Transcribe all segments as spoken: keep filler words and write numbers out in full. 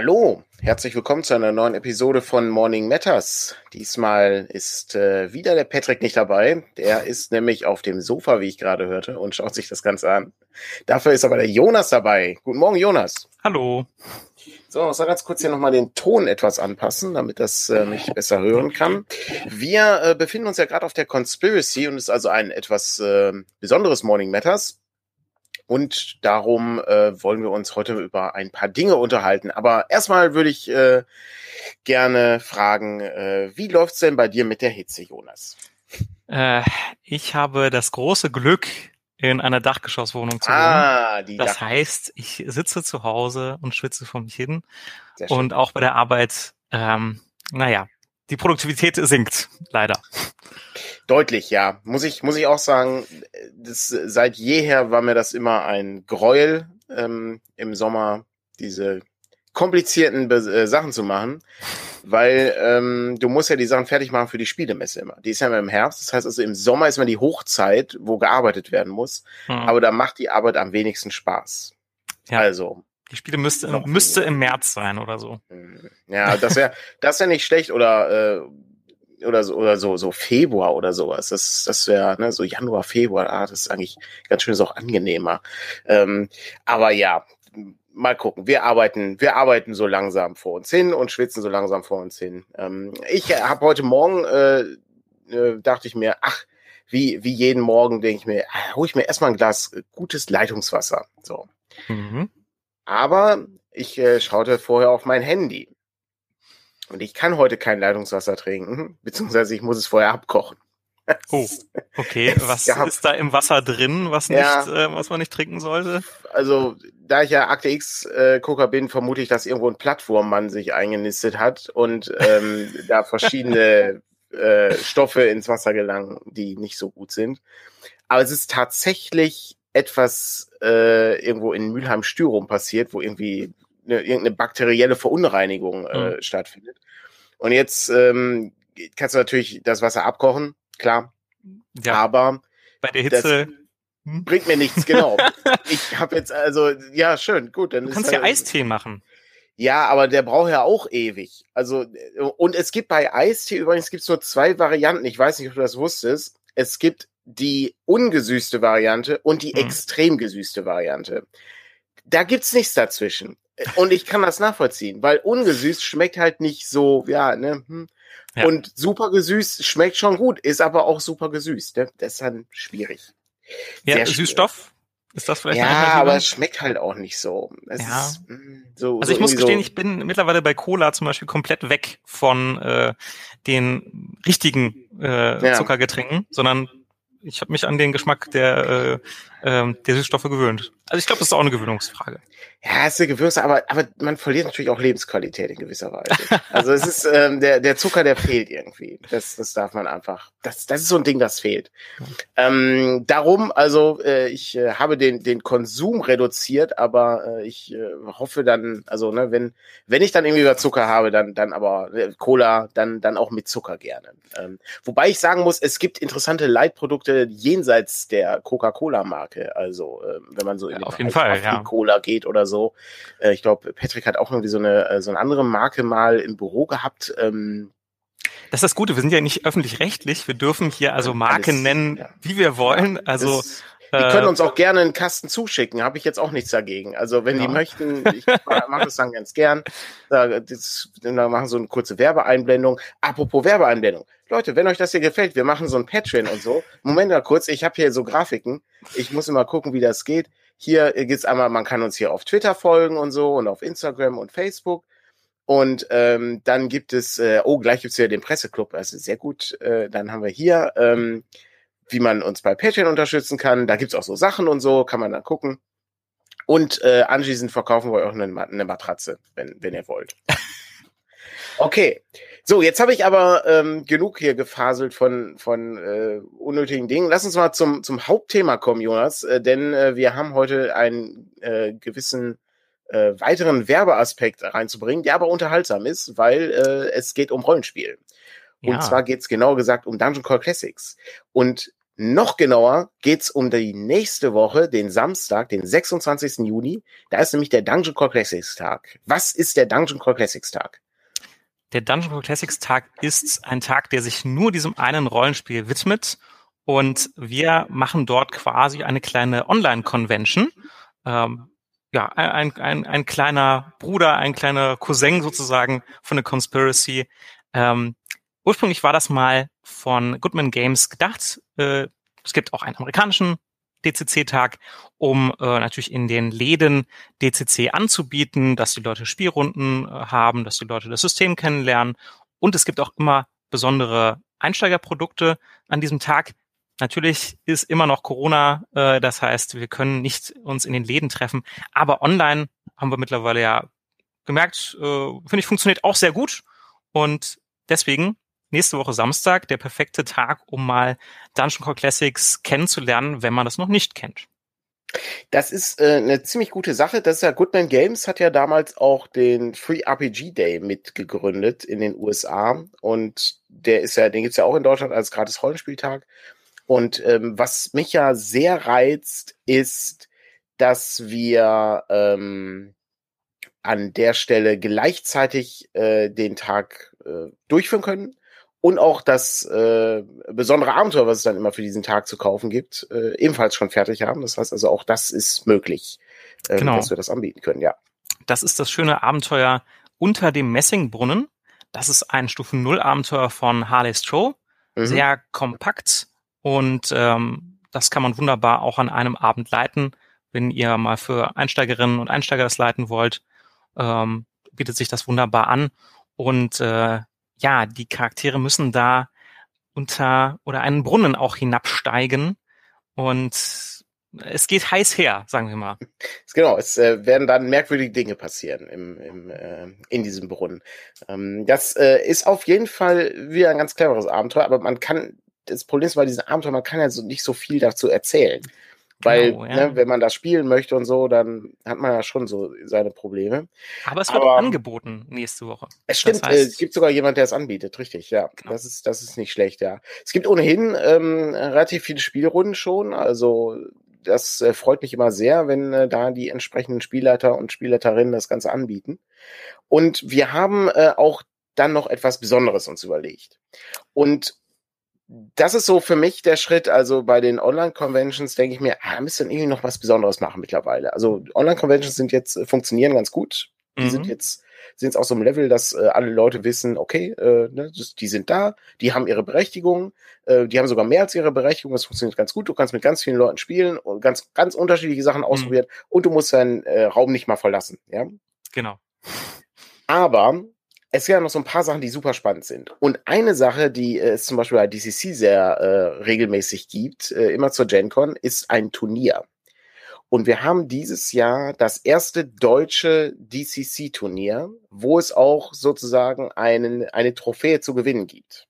Hallo, herzlich willkommen zu einer neuen Episode von Morning Matters. Diesmal ist äh, wieder der Patrick nicht dabei. Der ist nämlich auf dem Sofa, wie ich gerade hörte, und schaut sich das Ganze an. Dafür ist aber der Jonas dabei. Guten Morgen, Jonas. Hallo. So, ich soll ganz kurz hier nochmal den Ton etwas anpassen, damit das äh, mich besser hören kann. Wir äh, befinden uns ja gerade auf der Conspiracy und es ist also ein etwas äh, besonderes Morning Matters. Und darum äh, wollen wir uns heute über ein paar Dinge unterhalten. Aber erstmal würde ich äh, gerne fragen, äh, wie läuft's denn bei dir mit der Hitze, Jonas? Äh, ich habe das große Glück, in einer Dachgeschosswohnung zu wohnen. Ah, die Das Dach- heißt, ich sitze zu Hause und schwitze vor mich hin. Sehr schön. Und auch bei der Arbeit, ähm, naja, die Produktivität sinkt, leider. Deutlich, ja. Muss ich, muss ich auch sagen, das, seit jeher war mir das immer ein Gräuel, ähm, im Sommer diese komplizierten Be- äh, Sachen zu machen, weil ähm, du musst ja die Sachen fertig machen für die Spielemesse immer. Die ist ja immer im Herbst, das heißt also im Sommer ist immer die Hochzeit, wo gearbeitet werden muss, Hm. aber da macht die Arbeit am wenigsten Spaß. Ja. Also, Die Spiele müsste, Noch müsste weniger. im März sein oder so. ja, das wäre das wär nicht schlecht oder äh, oder so oder so so Februar oder sowas. Das das wäre ne, so Januar, Februar. Ah, das ist eigentlich ganz schön, ist auch angenehmer. Ähm, aber ja, mal gucken. Wir arbeiten wir arbeiten so langsam vor uns hin und schwitzen so langsam vor uns hin. Ähm, ich habe heute Morgen äh, äh, dachte ich mir, ach, wie wie jeden Morgen denke ich mir, ah, hole ich mir erstmal ein Glas äh, gutes Leitungswasser. So. Mhm. Aber ich äh, schaute vorher auf mein Handy. Und ich kann heute kein Leitungswasser trinken, beziehungsweise ich muss es vorher abkochen. Oh, okay. Was Ja. ist da im Wasser drin, was nicht, Ja. äh, was man nicht trinken sollte? Also, da ich ja Akte X-Gucker bin, vermute ich, dass irgendwo ein Plattwurmmann sich eingenistet hat und ähm, da verschiedene äh, Stoffe ins Wasser gelangen, die nicht so gut sind. Aber es ist tatsächlich etwas äh, irgendwo in Mülheim-Stürum passiert, wo irgendwie eine, irgendeine bakterielle Verunreinigung äh, Mhm. stattfindet. Und jetzt ähm, kannst du natürlich das Wasser abkochen, klar, Ja, aber bei der das Hitze. Hm? bringt mir nichts, genau. Ich habe jetzt also, ja, schön, gut. Dann Du ist kannst ja halt- Eistee machen. Ja, aber der braucht ja auch ewig. Also, äh, und es gibt bei Eistee übrigens gibt's nur zwei Varianten. Ich weiß nicht, ob du das wusstest. Es gibt die ungesüßte Variante und die Hm. extrem gesüßte Variante. Da gibt's nichts dazwischen. Und ich kann das nachvollziehen, weil ungesüßt schmeckt halt nicht so, ja, ne? Hm. Ja. Und super gesüßt schmeckt schon gut, ist aber auch super gesüßt. Ne? Das ist dann schwierig. Ja, Sehr schwierig. Süßstoff? Ist das vielleicht eine Ja, Alternative? aber es schmeckt halt auch nicht so. Es Ja. ist, mm, so Also so ich muss irgendwie gestehen, so, ich bin mittlerweile bei Cola zum Beispiel komplett weg von äh, den richtigen äh, Ja. Zuckergetränken, sondern ich habe mich an den Geschmack der, äh, ähm, der Süßstoffe gewöhnt. Also ich glaube, das ist auch eine Gewöhnungsfrage. Ja, es ist eine Gewürze, aber, aber man verliert natürlich auch Lebensqualität in gewisser Weise. Also es ist, ähm, der, der Zucker, der fehlt irgendwie. Das, das darf man einfach, das, das ist so ein Ding, das fehlt. Ähm, darum, also äh, ich äh, habe den, den Konsum reduziert, aber äh, ich äh, hoffe dann, also ne, wenn, wenn ich dann irgendwie über Zucker habe, dann, dann aber äh, Cola, dann, dann auch mit Zucker gerne. Ähm, wobei ich sagen muss, es gibt interessante Leitprodukte jenseits der Coca-Cola-Marke. Also äh, wenn man so in Ja, den auf jeden Bereich Fall, ja. Cola geht oder so. Äh, ich glaube, Patrick hat auch irgendwie so eine, äh, so eine andere Marke mal im Büro gehabt. Ähm, Das ist das Gute, wir sind ja nicht öffentlich-rechtlich, wir dürfen hier also Können Marken alles- nennen, ja. wie wir wollen. Ja, Also das, die können äh, uns auch gerne einen Kasten zuschicken, habe ich jetzt auch nichts dagegen. Also wenn Ja. die möchten, ich mache das dann ganz gern. Da, das, dann machen so eine kurze Werbeeinblendung. Apropos Werbeeinblendung. Leute, wenn euch das hier gefällt, wir machen so ein Patreon und so. Moment mal kurz, ich habe hier so Grafiken. Ich muss immer gucken, wie das geht. Hier gibt's einmal, man kann uns hier auf Twitter folgen und so und auf Instagram und Facebook. Und ähm, dann gibt es, äh, oh, gleich gibt's hier den Presseclub, also sehr gut. Äh, dann haben wir hier, ähm, wie man uns bei Patreon unterstützen kann. Da gibt's auch so Sachen und so, kann man dann gucken. Und äh, anschließend verkaufen wir euch auch eine, eine Matratze, wenn, wenn ihr wollt. Okay, so, jetzt habe ich aber ähm, genug hier gefaselt von, von äh, unnötigen Dingen. Lass uns mal zum, zum Hauptthema kommen, Jonas, äh, denn äh, wir haben heute einen äh, gewissen äh, weiteren Werbeaspekt reinzubringen, der aber unterhaltsam ist, weil äh, es geht um Rollenspiel. Und Ja. zwar geht es genau gesagt um Dungeon Call Classics. Und Noch genauer geht's um die nächste Woche, den Samstag, den sechsundzwanzigsten Juni. Da ist nämlich der Dungeon Crawl Classics Tag. Was ist der Dungeon Crawl Classics Tag? Der Dungeon Crawl Classics Tag ist ein Tag, der sich nur diesem einen Rollenspiel widmet. Und wir machen dort quasi eine kleine Online-Convention. Ähm, ja, ein, ein, ein kleiner Bruder, ein kleiner Cousin sozusagen von der Conspiracy. Ähm, ursprünglich war das mal von Goodman Games gedacht. Äh, es gibt auch einen amerikanischen D C C-Tag, um äh, natürlich in den Läden D C C anzubieten, dass die Leute Spielrunden äh, haben, dass die Leute das System kennenlernen. Und es gibt auch immer besondere Einsteigerprodukte an diesem Tag. Natürlich ist immer noch Corona, äh, das heißt, wir können nicht uns in den Läden treffen. Aber online haben wir mittlerweile ja gemerkt, äh, finde ich, funktioniert auch sehr gut. Und deswegen nächste Woche Samstag der perfekte Tag, um mal Dungeon Crawl Classics kennenzulernen, wenn man das noch nicht kennt. Das ist äh, eine ziemlich gute Sache. Das ist ja Goodman Games hat ja damals auch den Free R P G Day mitgegründet in den U S A und der ist ja, den gibt's ja auch in Deutschland als gratis Rollenspieltag. Und ähm, was mich ja sehr reizt, ist, dass wir ähm, an der Stelle gleichzeitig äh, den Tag äh, durchführen können. Und auch das äh, besondere Abenteuer, was es dann immer für diesen Tag zu kaufen gibt, äh, ebenfalls schon fertig haben. Das heißt also, auch das ist möglich, äh, genau. dass wir das anbieten können, ja. Das ist das schöne Abenteuer Unter dem Messingbrunnen. Das ist ein Stufen null Abenteuer von Harley Stroh. Mhm. Sehr kompakt und ähm, das kann man wunderbar auch an einem Abend leiten. Wenn ihr mal für Einsteigerinnen und Einsteiger das leiten wollt, ähm, bietet sich das wunderbar an. Und äh, ja, die Charaktere müssen da unter oder einen Brunnen auch hinabsteigen und es geht heiß her, sagen wir mal. Genau, es äh, werden dann merkwürdige Dinge passieren im, im, äh, in diesem Brunnen. Ähm, das äh, ist auf jeden Fall wieder ein ganz cleveres Abenteuer, aber man kann, das Problem ist bei diesem Abenteuer, man kann ja so nicht so viel dazu erzählen. Weil, genau, ja. ne, wenn man das spielen möchte und so, dann hat man ja schon so seine Probleme. Aber es wird Aber, angeboten nächste Woche. Es stimmt, das heißt, äh, es gibt sogar jemand, der es anbietet, richtig, ja. Genau. Das ist, das ist nicht schlecht, ja. Es gibt ohnehin ähm, relativ viele Spielrunden schon, also das äh, freut mich immer sehr, wenn äh, da die entsprechenden Spielleiter und Spielleiterinnen das Ganze anbieten. Und wir haben äh, auch dann noch etwas Besonderes uns überlegt. Und das ist so für mich der Schritt, also bei den Online-Conventions denke ich mir, ah, müssen irgendwie noch was Besonderes machen mittlerweile. Also Online-Conventions sind jetzt, funktionieren ganz gut. Die mhm. sind jetzt, sind jetzt auch so im Level, dass äh, alle Leute wissen, okay, äh, ne, die sind da, die haben ihre Berechtigung, äh, die haben sogar mehr als ihre Berechtigung, das funktioniert ganz gut, du kannst mit ganz vielen Leuten spielen und ganz, ganz unterschiedliche Sachen ausprobieren mhm. und du musst deinen äh, Raum nicht mal verlassen, ja. Genau. Aber es gibt ja noch so ein paar Sachen, die super spannend sind. Und eine Sache, die es zum Beispiel bei D C C sehr äh, regelmäßig gibt, äh, immer zur Gen Con, ist ein Turnier. Und wir haben dieses Jahr das erste deutsche D C C-Turnier, wo es auch sozusagen einen, eine Trophäe zu gewinnen gibt.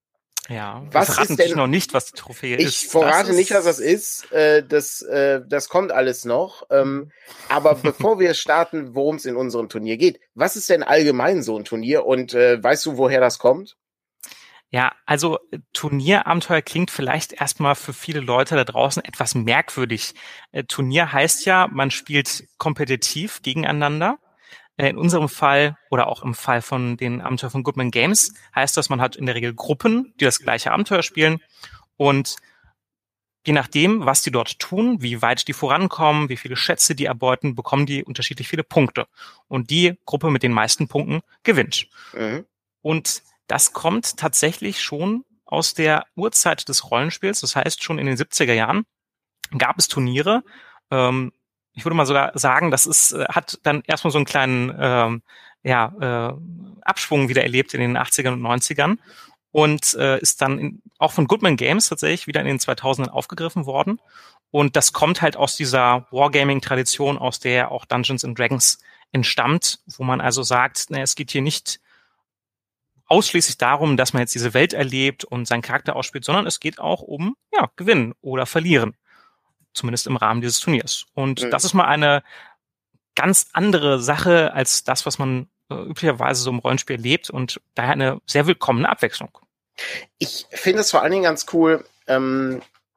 Ja, was wir verraten natürlich noch nicht, was die Trophäe ich ist. Ich verrate das nicht, was das ist. Äh, das, äh, das kommt alles noch. Ähm, aber bevor wir starten, worum es in unserem Turnier geht, was ist denn allgemein so ein Turnier und äh, weißt du, woher das kommt? Ja, also Turnierabenteuer klingt vielleicht erstmal für viele Leute da draußen etwas merkwürdig. Äh, Turnier heißt ja, man spielt kompetitiv gegeneinander. In unserem Fall oder auch im Fall von den Abenteuern von Goodman Games heißt das, man hat in der Regel Gruppen, die das gleiche Abenteuer spielen und je nachdem, was die dort tun, wie weit die vorankommen, wie viele Schätze die erbeuten, bekommen die unterschiedlich viele Punkte. Und die Gruppe mit den meisten Punkten gewinnt. Mhm. Und das kommt tatsächlich schon aus der Urzeit des Rollenspiels. Das heißt, schon in den siebziger Jahren gab es Turniere. Ähm, ich würde mal sogar sagen, das ist, hat dann erstmal so einen kleinen ähm, ja, äh, Abschwung wieder erlebt in den achtzigern und neunzigern. Und äh, ist dann in, auch von Goodman Games tatsächlich wieder in den zweitausendern aufgegriffen worden. Und das kommt halt aus dieser Wargaming-Tradition, aus der auch Dungeons and Dragons entstammt, wo man also sagt, na, es geht hier nicht ausschließlich darum, dass man jetzt diese Welt erlebt und seinen Charakter ausspielt, sondern es geht auch um ja gewinnen oder verlieren, zumindest im Rahmen dieses Turniers. Und mhm. das ist mal eine ganz andere Sache als das, was man äh, üblicherweise so im Rollenspiel lebt und daher eine sehr willkommene Abwechslung. Ich finde es vor allen Dingen ganz cool, ähm,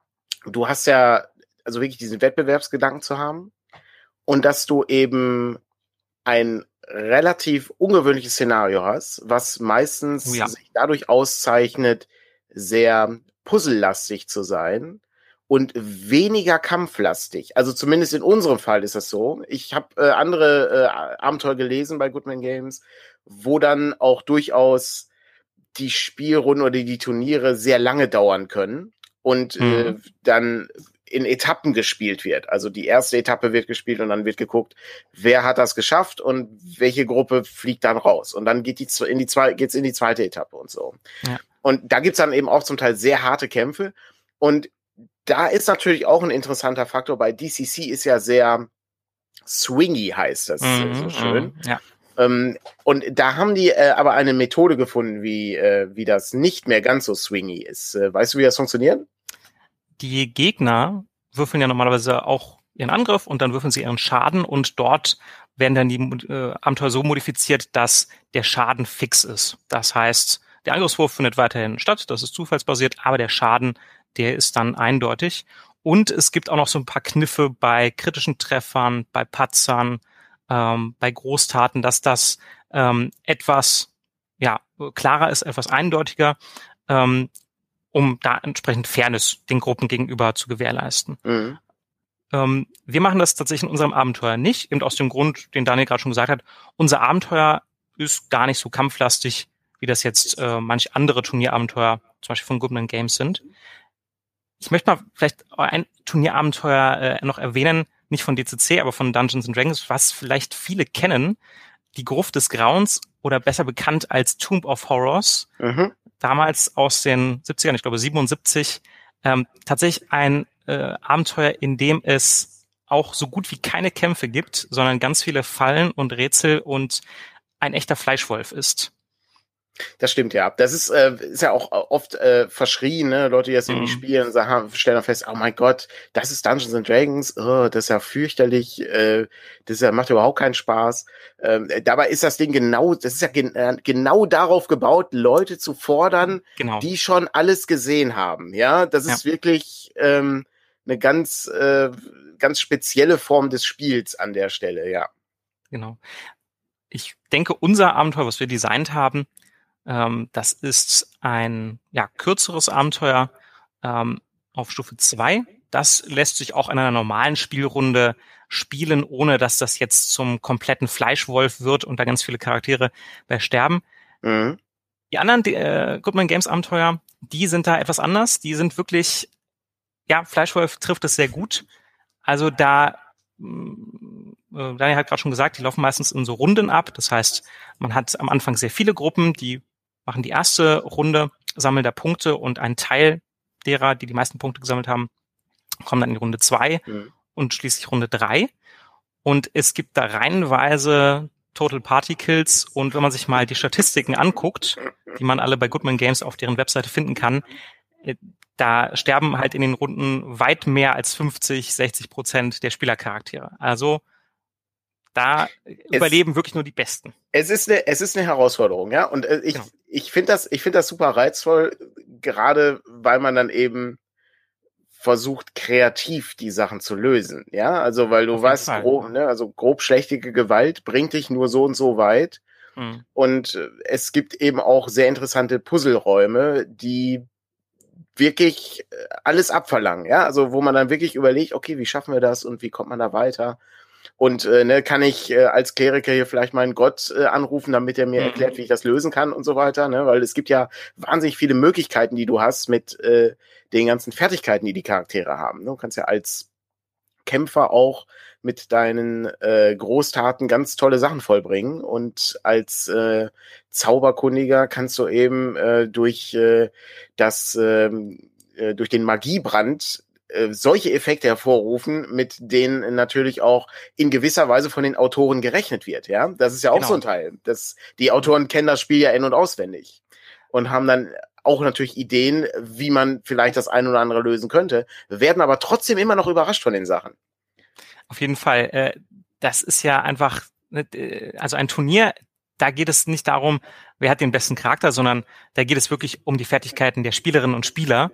du hast ja, also wirklich diesen Wettbewerbsgedanken zu haben und dass du eben ein relativ ungewöhnliches Szenario hast, was meistens Oh ja. sich dadurch auszeichnet, sehr puzzlelastig zu sein und weniger kampflastig. Also zumindest in unserem Fall ist das so. Ich habe äh, andere äh, Abenteuer gelesen bei Goodman Games, wo dann auch durchaus die Spielrunden oder die Turniere sehr lange dauern können und mhm. äh, dann in Etappen gespielt wird. Also die erste Etappe wird gespielt und dann wird geguckt, wer hat das geschafft und welche Gruppe fliegt dann raus. Und dann geht die in die zwei, geht's in die zweite Etappe und so. Ja. Und da gibt's dann eben auch zum Teil sehr harte Kämpfe. Und da ist natürlich auch ein interessanter Faktor. Bei D C C ist ja sehr swingy, heißt das mhm, so schön. Ja. Ähm, und da haben die äh, aber eine Methode gefunden, wie, äh, wie das nicht mehr ganz so swingy ist. Äh, weißt du, wie das funktioniert? Die Gegner würfeln ja normalerweise auch ihren Angriff und dann würfeln sie ihren Schaden und dort werden dann die äh, Abenteuer so modifiziert, dass der Schaden fix ist. Das heißt, der Angriffswurf findet weiterhin statt, das ist zufallsbasiert, aber der Schaden, der ist dann eindeutig. Und es gibt auch noch so ein paar Kniffe bei kritischen Treffern, bei Patzern, ähm, bei Großtaten, dass das ähm, etwas ja klarer ist, etwas eindeutiger, ähm, um da entsprechend Fairness den Gruppen gegenüber zu gewährleisten. Mhm. Ähm, wir machen das tatsächlich in unserem Abenteuer nicht, eben aus dem Grund, den Daniel gerade schon gesagt hat, unser Abenteuer ist gar nicht so kampflastig, wie das jetzt äh, manche andere Turnierabenteuer, zum Beispiel von Goodman Games sind. Ich möchte mal vielleicht ein Turnierabenteuer äh, noch erwähnen, nicht von D C C, aber von Dungeons and Dragons, was vielleicht viele kennen, die Gruft des Grauens oder besser bekannt als Tomb of Horrors. Mhm. Damals aus den siebzigern, ich glaube siebenundsiebzig, ähm, tatsächlich ein äh, Abenteuer, in dem es auch so gut wie keine Kämpfe gibt, sondern ganz viele Fallen und Rätsel und ein echter Fleischwolf ist. Das stimmt, ja. Das ist, äh, ist ja auch oft äh, verschrien, ne? Leute, die das irgendwie mm. spielen, sagen, stellen dann fest, oh mein Gott, das ist Dungeons and Dragons, oh, das ist ja fürchterlich, äh, das ist ja, macht überhaupt keinen Spaß. Ähm, dabei ist das Ding genau, das ist ja gen äh, genau darauf gebaut, Leute zu fordern, genau. die schon alles gesehen haben. Ja, das ist ja. wirklich ähm, eine ganz, äh, ganz spezielle Form des Spiels an der Stelle, ja. Genau. Ich denke, unser Abenteuer, was wir designt haben, Ähm, das ist ein ja kürzeres Abenteuer ähm, auf Stufe zwei. Das lässt sich auch in einer normalen Spielrunde spielen, ohne dass das jetzt zum kompletten Fleischwolf wird und da ganz viele Charaktere bei sterben. Mhm. Die anderen die, äh, Goodman Games Abenteuer, die sind da etwas anders. Die sind wirklich, ja, Fleischwolf trifft es sehr gut. Also da äh, Daniel hat gerade schon gesagt, die laufen meistens in so Runden ab. Das heißt, man hat am Anfang sehr viele Gruppen, die machen die erste Runde, sammeln da Punkte und ein Teil derer, die die meisten Punkte gesammelt haben, kommen dann in die Runde zwei mhm. und schließlich Runde drei. Und es gibt da reihenweise Total Party Kills und wenn man sich mal die Statistiken anguckt, die man alle bei Goodman Games auf deren Webseite finden kann, da sterben halt in den Runden weit mehr als fünfzig, sechzig Prozent der Spielercharaktere. Also da es, überleben wirklich nur die Besten. Es ist eine, es ist eine Herausforderung, ja. Und äh, ich, genau. ich finde das, ich finde das super reizvoll, gerade weil man dann eben versucht, kreativ die Sachen zu lösen, ja. Also weil du Auf weißt, grob, ne, also grob schlechtige Gewalt bringt dich nur so und so weit. Mhm. Und äh, es gibt eben auch sehr interessante Puzzleräume, die wirklich alles abverlangen, ja. Also wo man dann wirklich überlegt, okay, wie schaffen wir das und wie kommt man da weiter? Und äh, ne, kann ich äh, als Kleriker hier vielleicht meinen Gott äh, anrufen, damit er mir mhm. erklärt, wie ich das lösen kann und so weiter, ne? Weil es gibt ja wahnsinnig viele Möglichkeiten, die du hast mit äh, den ganzen Fertigkeiten, die die Charaktere haben. Ne? Du kannst ja als Kämpfer auch mit deinen äh, Großtaten ganz tolle Sachen vollbringen und als äh, Zauberkundiger kannst du eben äh, durch äh, das äh, durch den Magiebrand solche Effekte hervorrufen, mit denen natürlich auch in gewisser Weise von den Autoren gerechnet wird, ja. Das ist ja auch genau. so ein Teil. Das, die Autoren kennen das Spiel ja in- und auswendig und haben dann auch natürlich Ideen, wie man vielleicht das ein oder andere lösen könnte, werden aber trotzdem immer noch überrascht von den Sachen. Auf jeden Fall. Das ist ja einfach, also ein Turnier, da geht es nicht darum, wer hat den besten Charakter, sondern da geht es wirklich um die Fertigkeiten der Spielerinnen und Spieler.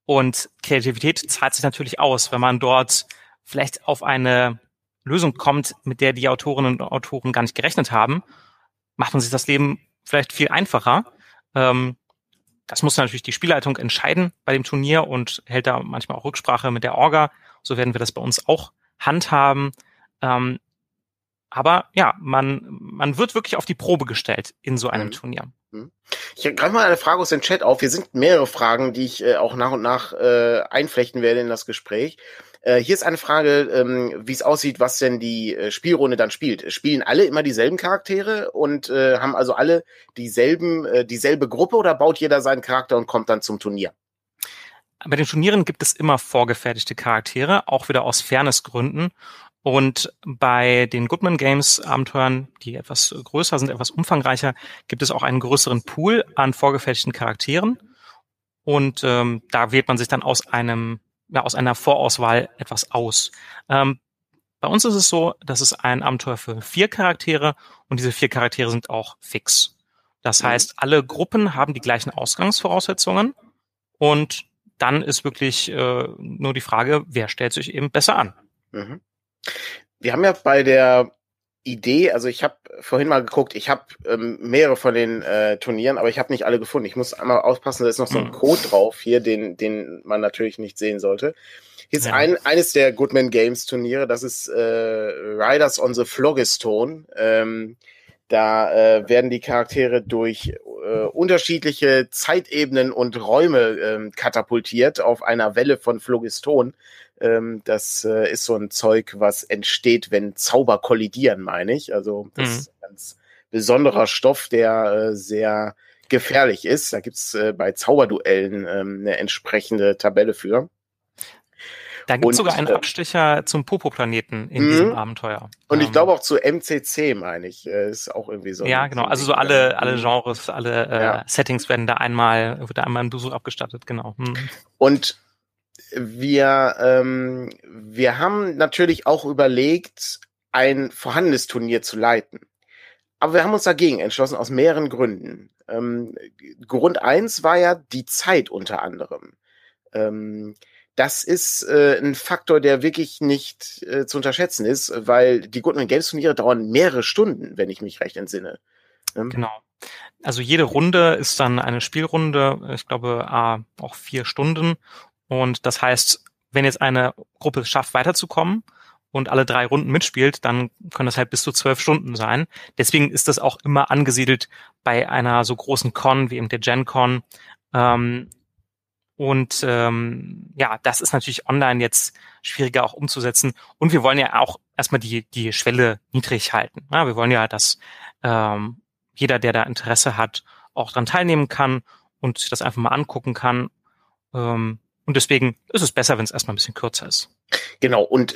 Und Kreativität zahlt sich natürlich aus, wenn man dort vielleicht auf eine Lösung kommt, mit der die Autorinnen und Autoren gar nicht gerechnet haben, macht man sich das Leben vielleicht viel einfacher. Ähm, das muss natürlich die Spielleitung entscheiden bei dem Turnier und hält da manchmal auch Rücksprache mit der Orga. So werden wir das bei uns auch handhaben. Ähm, aber ja, man, man wird wirklich auf die Probe gestellt in so einem mhm. Turnier. Ich greife mal eine Frage aus dem Chat auf. Hier sind mehrere Fragen, die ich äh, auch nach und nach äh, einflechten werde in das Gespräch. Äh, hier ist eine Frage, ähm, wie es aussieht, was denn die äh, Spielrunde dann spielt. Spielen alle immer dieselben Charaktere und äh, haben also alle dieselben, äh, dieselbe Gruppe oder baut jeder seinen Charakter und kommt dann zum Turnier? Bei den Turnieren gibt es immer vorgefertigte Charaktere, auch wieder aus Fairnessgründen. Und bei den Goodman Games Abenteuern, die etwas größer sind, etwas umfangreicher, gibt es auch einen größeren Pool an vorgefertigten Charakteren. Und ähm, da wählt man sich dann aus einem, ja, aus einer Vorauswahl etwas aus. Ähm, bei uns ist es so, dass es ein Abenteuer für vier Charaktere und diese vier Charaktere sind auch fix. Das heißt, alle Gruppen haben die gleichen Ausgangsvoraussetzungen und dann ist wirklich äh, nur die Frage, wer stellt sich eben besser an. Mhm. Wir haben ja bei der Idee, also ich habe vorhin mal geguckt, ich habe ähm, mehrere von den äh, Turnieren, aber ich habe nicht alle gefunden. Ich muss einmal aufpassen, da ist noch so ein mhm. Code drauf hier, den den man natürlich nicht sehen sollte. Hier ist ja. ein eines der Goodman Games Turniere, das ist äh, Riders on the Phlogiston. Ähm, da äh, werden die Charaktere durch äh, unterschiedliche Zeitebenen und Räume äh, katapultiert auf einer Welle von Phlogiston. Ähm, das äh, ist so ein Zeug, was entsteht, wenn Zauber kollidieren, meine ich. Also das mhm. ist ein ganz besonderer Stoff, der äh, sehr gefährlich ist. Da gibt's äh, bei Zauberduellen ähm, eine entsprechende Tabelle für. Da gibt es sogar einen Abstecher zum Popo-Planeten in diesem mh. Abenteuer. Und ich glaube auch zu M C C, meine ich, ist auch irgendwie so. Ja, genau. So also so alle alle Genres, alle äh, ja. Settings werden da einmal, wird da einmal ein Besuch abgestattet, genau. Hm. Und wir ähm, wir haben natürlich auch überlegt, ein vorhandenes Turnier zu leiten. Aber wir haben uns dagegen entschlossen, aus mehreren Gründen. Ähm, Grund eins war ja die Zeit unter anderem. Ähm, Das ist äh, ein Faktor, der wirklich nicht äh, zu unterschätzen ist, weil die Goodman Games Turniere dauern mehrere Stunden, wenn ich mich recht entsinne. Ähm. Genau. Also jede Runde ist dann eine Spielrunde, ich glaube äh, auch vier Stunden. Und das heißt, wenn jetzt eine Gruppe es schafft, weiterzukommen und alle drei Runden mitspielt, dann können das halt bis zu zwölf Stunden sein. Deswegen ist das auch immer angesiedelt bei einer so großen Con wie eben der Gen Con. Ähm, Und ähm, ja, das ist natürlich online jetzt schwieriger auch umzusetzen. Und wir wollen ja auch erstmal die die Schwelle niedrig halten. Ja, wir wollen ja, dass ähm, jeder, der da Interesse hat, auch dran teilnehmen kann und sich das einfach mal angucken kann. Ähm, und deswegen ist es besser, wenn es erstmal ein bisschen kürzer ist. Genau, und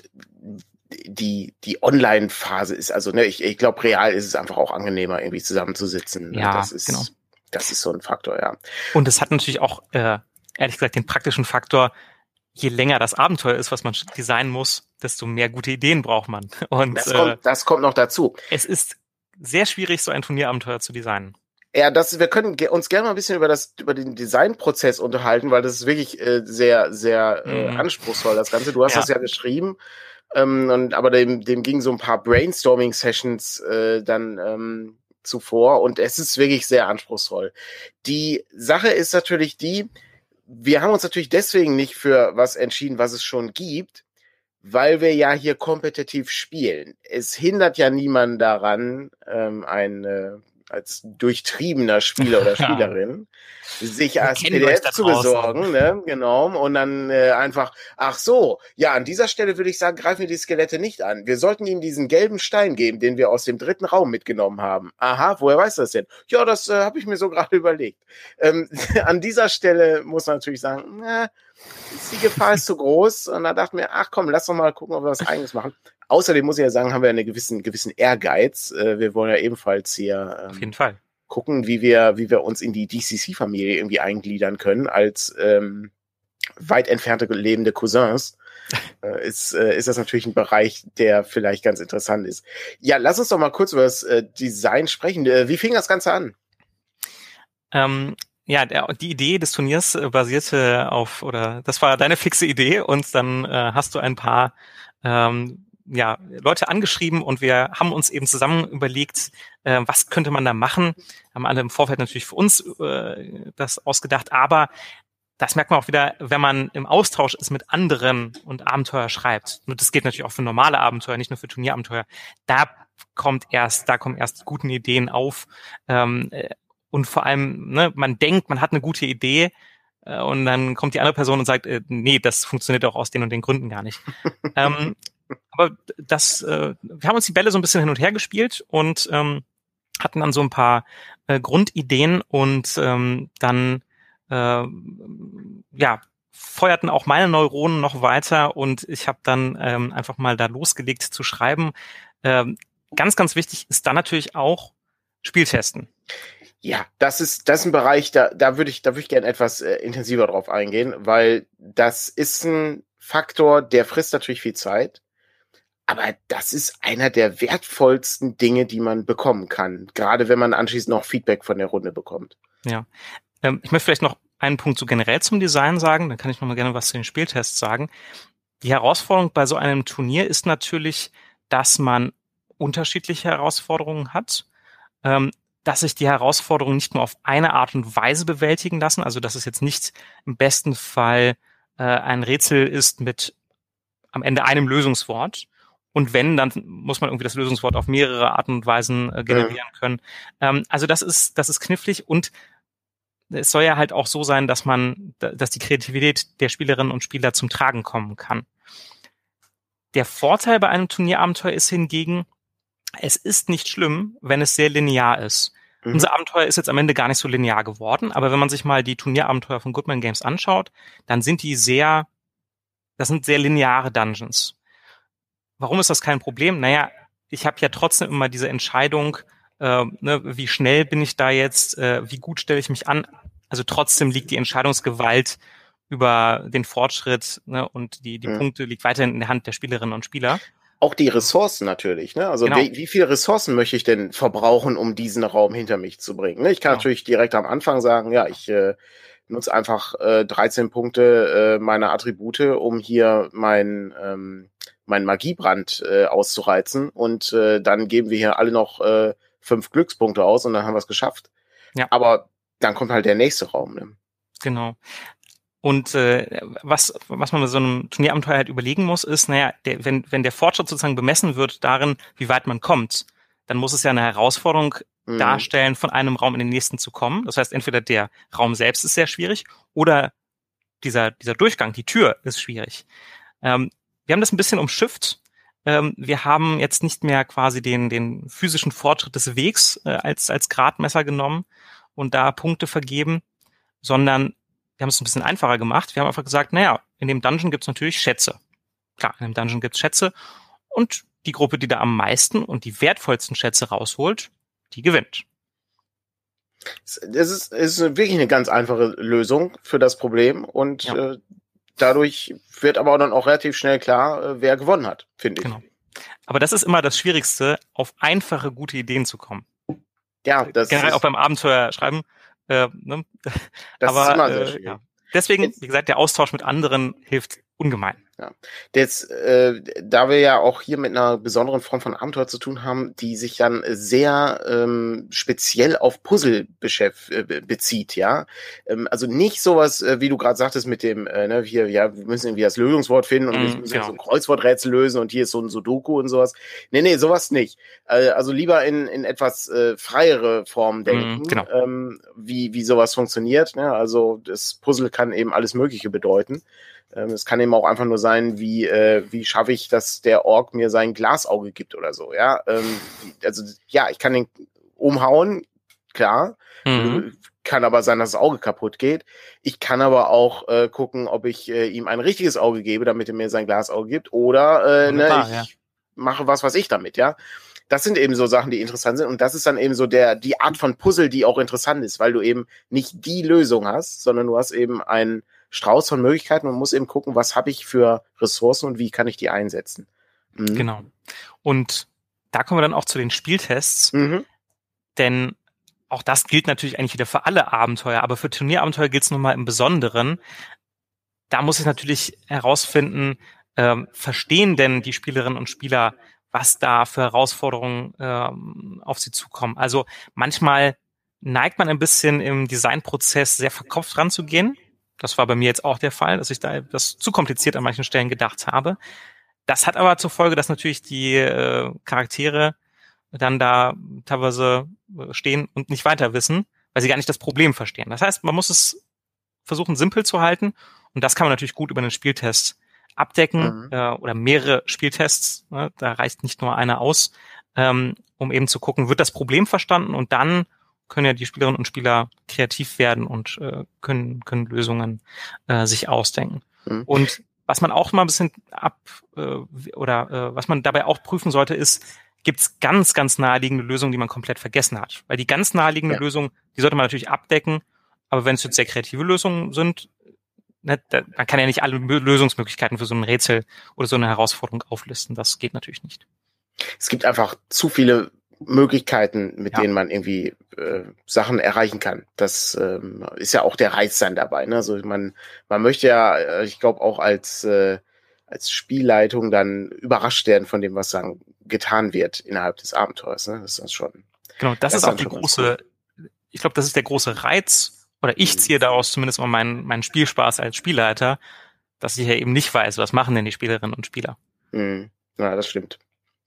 die die Online-Phase ist also, ne, ich, ich glaube, real ist es einfach auch angenehmer, irgendwie zusammenzusitzen. Ja, das ist, genau. Das ist so ein Faktor, ja. Und es hat natürlich auch äh, ehrlich gesagt den praktischen Faktor, je länger das Abenteuer ist, was man designen muss, desto mehr gute Ideen braucht man. Und das kommt, äh, das kommt noch dazu. Es ist sehr schwierig, so ein Turnierabenteuer zu designen. Ja, das, wir können ge- uns gerne mal ein bisschen über das, über den Designprozess unterhalten, weil das ist wirklich äh, sehr, sehr äh, mhm. anspruchsvoll, das Ganze. Du hast ja. das ja geschrieben, ähm, und, aber dem, dem ging so ein paar Brainstorming-Sessions äh, dann ähm, zuvor und es ist wirklich sehr anspruchsvoll. Die Sache ist natürlich die, wir haben uns natürlich deswegen nicht für was entschieden, was es schon gibt, weil wir ja hier kompetitiv spielen. Es hindert ja niemanden daran, ähm, ein äh, als durchtriebener Spieler oder Spielerin sich als P D F zu besorgen, ne, genau, und dann äh, einfach, ach so, ja, an dieser Stelle würde ich sagen, greifen wir die Skelette nicht an. Wir sollten ihnen diesen gelben Stein geben, den wir aus dem dritten Raum mitgenommen haben. Aha, woher weiß das denn? Ja, das äh, habe ich mir so gerade überlegt. Ähm, an dieser Stelle muss man natürlich sagen, na, die Gefahr ist zu groß. Und da dachten wir, ach komm, lass doch mal gucken, ob wir was Eigenes machen. Außerdem muss ich ja sagen, haben wir einen gewissen, gewissen Ehrgeiz. Wir wollen ja ebenfalls hier ähm, auf jeden Fall gucken, wie wir, wie wir uns in die D C C-Familie irgendwie eingliedern können als ähm, weit entfernte lebende Cousins. äh, ist, äh, ist das natürlich ein Bereich, der vielleicht ganz interessant ist. Ja, lass uns doch mal kurz über das äh, Design sprechen. Äh, wie fing das Ganze an? Ähm, Ja, der, die Idee des Turniers äh, basierte auf, oder das war deine fixe Idee, und dann äh, hast du ein paar ähm, ja, Leute angeschrieben und wir haben uns eben zusammen überlegt, äh, was könnte man da machen. Haben alle im Vorfeld natürlich für uns äh, das ausgedacht, aber das merkt man auch wieder, wenn man im Austausch ist mit anderen und Abenteuer schreibt. Und das gilt natürlich auch für normale Abenteuer, nicht nur für Turnierabenteuer. Da kommt erst, da kommen erst die guten Ideen auf. Ähm, und vor allem, ne, man denkt, man hat eine gute Idee, äh, und dann kommt die andere Person und sagt, äh, nee, das funktioniert auch aus den und den Gründen gar nicht. ähm, aber das, äh, wir haben uns die Bälle so ein bisschen hin und her gespielt und ähm, hatten dann so ein paar äh, Grundideen und ähm, dann äh, ja, feuerten auch meine Neuronen noch weiter und ich habe dann ähm, einfach mal da losgelegt zu schreiben. Ähm, ganz, ganz wichtig ist dann natürlich auch Spieltesten. Ja, das ist, das ist ein Bereich, da, da würde ich, da würde ich gerne etwas äh, intensiver drauf eingehen, weil das ist ein Faktor, der frisst natürlich viel Zeit, aber das ist einer der wertvollsten Dinge, die man bekommen kann, gerade wenn man anschließend noch Feedback von der Runde bekommt. Ja, ähm, ich möchte vielleicht noch einen Punkt so generell zum Design sagen, dann kann ich noch mal gerne was zu den Spieltests sagen. Die Herausforderung bei so einem Turnier ist natürlich, dass man unterschiedliche Herausforderungen hat, ähm, dass sich die Herausforderungen nicht nur auf eine Art und Weise bewältigen lassen, also dass es jetzt nicht im besten Fall äh, ein Rätsel ist mit am Ende einem Lösungswort. Und wenn, dann muss man irgendwie das Lösungswort auf mehrere Arten und Weisen äh, generieren mhm. können. Ähm, also das ist, das ist knifflig und es soll ja halt auch so sein, dass man, dass die Kreativität der Spielerinnen und Spieler zum Tragen kommen kann. Der Vorteil bei einem Turnierabenteuer ist hingegen, es ist nicht schlimm, wenn es sehr linear ist. Mhm. Unser Abenteuer ist jetzt am Ende gar nicht so linear geworden, aber wenn man sich mal die Turnierabenteuer von Goodman Games anschaut, dann sind die sehr, das sind sehr lineare Dungeons. Warum ist das kein Problem? Naja, ich habe ja trotzdem immer diese Entscheidung, äh, ne, wie schnell bin ich da jetzt, äh, wie gut stelle ich mich an. Also trotzdem liegt die Entscheidungsgewalt über den Fortschritt, ne, und die, die mhm. Punkte liegt weiterhin in der Hand der Spielerinnen und Spieler. Auch die Ressourcen natürlich, ne? Also genau. wie, wie viele Ressourcen möchte ich denn verbrauchen, um diesen Raum hinter mich zu bringen? Ne? Ich kann genau. natürlich direkt am Anfang sagen, ja, ich äh, nutze einfach äh, dreizehn Punkte äh, meiner Attribute, um hier mein ähm, mein Magiebrand äh, auszureizen und äh, dann geben wir hier alle noch äh, fünf Glückspunkte aus und dann haben wir es geschafft. Ja. Aber dann kommt halt der nächste Raum. Ne? Genau. Und äh, was was man bei so einem Turnierabenteuer halt überlegen muss, ist, naja, der, wenn wenn der Fortschritt sozusagen bemessen wird darin, wie weit man kommt, dann muss es ja eine Herausforderung mhm. darstellen, von einem Raum in den nächsten zu kommen. Das heißt, entweder der Raum selbst ist sehr schwierig oder dieser dieser Durchgang, die Tür ist schwierig. Ähm, wir haben das ein bisschen umschifft. Ähm, wir haben jetzt nicht mehr quasi den den physischen Fortschritt des Wegs äh, als als Gradmesser genommen und da Punkte vergeben, sondern wir haben es ein bisschen einfacher gemacht. Wir haben einfach gesagt, naja, in dem Dungeon gibt es natürlich Schätze. Klar, in dem Dungeon gibt es Schätze. Und die Gruppe, die da am meisten und die wertvollsten Schätze rausholt, die gewinnt. Es ist, es ist wirklich eine ganz einfache Lösung für das Problem. Und ja. äh, dadurch wird aber dann auch relativ schnell klar, äh, wer gewonnen hat, finde ich. Genau. Aber das ist immer das Schwierigste, auf einfache, gute Ideen zu kommen. Ja, das Generell ist auch beim Abenteuer schreiben. Äh, ne? Das Aber, ist immer sehr äh, schwierig. Ja. Deswegen, Jetzt, wie gesagt, der Austausch mit anderen hilft ungemein. Ja. Jetzt, äh, da wir ja auch hier mit einer besonderen Form von Abenteuer zu tun haben, die sich dann sehr ähm, speziell auf Puzzle beschäft, äh, bezieht, ja. Ähm, also nicht sowas, äh, wie du gerade sagtest, mit dem, äh, ne, hier, ja, wir müssen irgendwie das Lösungswort finden und mm, wir müssen genau. so ein Kreuzworträtsel lösen und hier ist so ein Sudoku und sowas. Nee, nee, sowas nicht. Äh, also lieber in, in etwas äh, freiere Formen denken, mm, genau. ähm, wie, wie sowas funktioniert. Ne? Also das Puzzle kann eben alles Mögliche bedeuten. Es kann eben auch einfach nur sein, wie äh, wie schaffe ich, dass der Ork mir sein Glasauge gibt oder so, ja. Ähm, also ja, ich kann den umhauen, klar. Mhm. Kann aber sein, dass das Auge kaputt geht. Ich kann aber auch äh, gucken, ob ich äh, ihm ein richtiges Auge gebe, damit er mir sein Glasauge gibt. Oder äh, ne, ich ja. mache was, was ich damit, ja. Das sind eben so Sachen, die interessant sind. Und das ist dann eben so der die Art von Puzzle, die auch interessant ist, weil du eben nicht die Lösung hast, sondern du hast eben ein Strauß von Möglichkeiten und muss eben gucken, was habe ich für Ressourcen und wie kann ich die einsetzen. Mhm. Genau. Und da kommen wir dann auch zu den Spieltests, mhm. denn auch das gilt natürlich eigentlich wieder für alle Abenteuer, aber für Turnierabenteuer gilt es nochmal im Besonderen. Da muss ich natürlich herausfinden, ähm, verstehen denn die Spielerinnen und Spieler, was da für Herausforderungen ähm, auf sie zukommen. Also manchmal neigt man ein bisschen im Designprozess sehr verkopft ranzugehen. Das war bei mir jetzt auch der Fall, dass ich da das zu kompliziert an manchen Stellen gedacht habe. Das hat aber zur Folge, dass natürlich die äh, Charaktere dann da teilweise stehen und nicht weiter wissen, weil sie gar nicht das Problem verstehen. Das heißt, man muss es versuchen, simpel zu halten, und das kann man natürlich gut über einen Spieltest abdecken, Mhm. äh, oder mehrere Spieltests, ne? Da reicht nicht nur einer aus, ähm, um eben zu gucken, wird das Problem verstanden, und dann können ja die Spielerinnen und Spieler kreativ werden und äh, können können Lösungen äh, sich ausdenken. Mhm. Und was man auch mal ein bisschen ab äh, oder äh, was man dabei auch prüfen sollte, ist, gibt's ganz, ganz naheliegende Lösungen, die man komplett vergessen hat. Weil die ganz naheliegende Ja. Lösung, die sollte man natürlich abdecken, aber wenn es jetzt sehr kreative Lösungen sind, ne, da, man kann ja nicht alle Lösungsmöglichkeiten für so ein Rätsel oder so eine Herausforderung auflisten. Das geht natürlich nicht. Es gibt einfach zu viele Möglichkeiten, mit Ja. denen man irgendwie äh, Sachen erreichen kann. Das ähm, ist ja auch der Reiz dann dabei. Ne? Also man, man möchte ja, äh, ich glaube auch als äh, als Spielleitung dann überrascht werden von dem, was dann getan wird innerhalb des Abenteuers. Ne? Das ist das schon. Genau, das, Das ist auch dann die schon ganz große, ich glaube, das ist der große Reiz, oder ich Mhm. ziehe daraus zumindest mal meinen, meinen Spielspaß als Spielleiter, dass ich ja eben nicht weiß, was machen denn die Spielerinnen und Spieler. Mhm. Ja, das stimmt.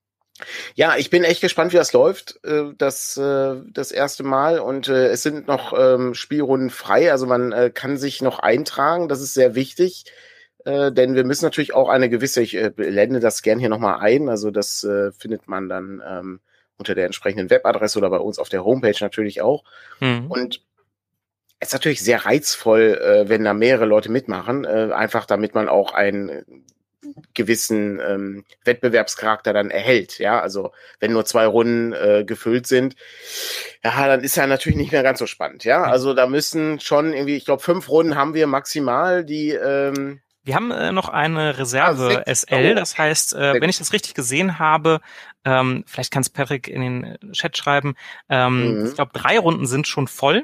Ja, ich bin echt gespannt, wie das läuft, äh, das äh, das erste Mal, und äh, es sind noch ähm, Spielrunden frei, also man äh, kann sich noch eintragen, das ist sehr wichtig, äh, denn wir müssen natürlich auch eine gewisse, ich äh, blende das gern hier nochmal ein, also das äh, findet man dann ähm, unter der entsprechenden Webadresse oder bei uns auf der Homepage natürlich auch, Mhm. und es ist natürlich sehr reizvoll, äh, wenn da mehrere Leute mitmachen, äh, einfach damit man auch einen gewissen ähm, Wettbewerbscharakter dann erhält, ja, also wenn nur zwei Runden äh, gefüllt sind, ja, dann ist ja natürlich nicht mehr ganz so spannend, ja, also da müssen schon irgendwie, ich glaube, fünf Runden haben wir maximal, die ähm, Wir haben äh, noch eine ah, Reserve sechs. S L, Oh, das heißt, äh, sehr wenn ich gut. das richtig gesehen habe, ähm, vielleicht kann es Patrick in den Chat schreiben, ähm, ich Mhm. glaube, drei Runden sind schon voll.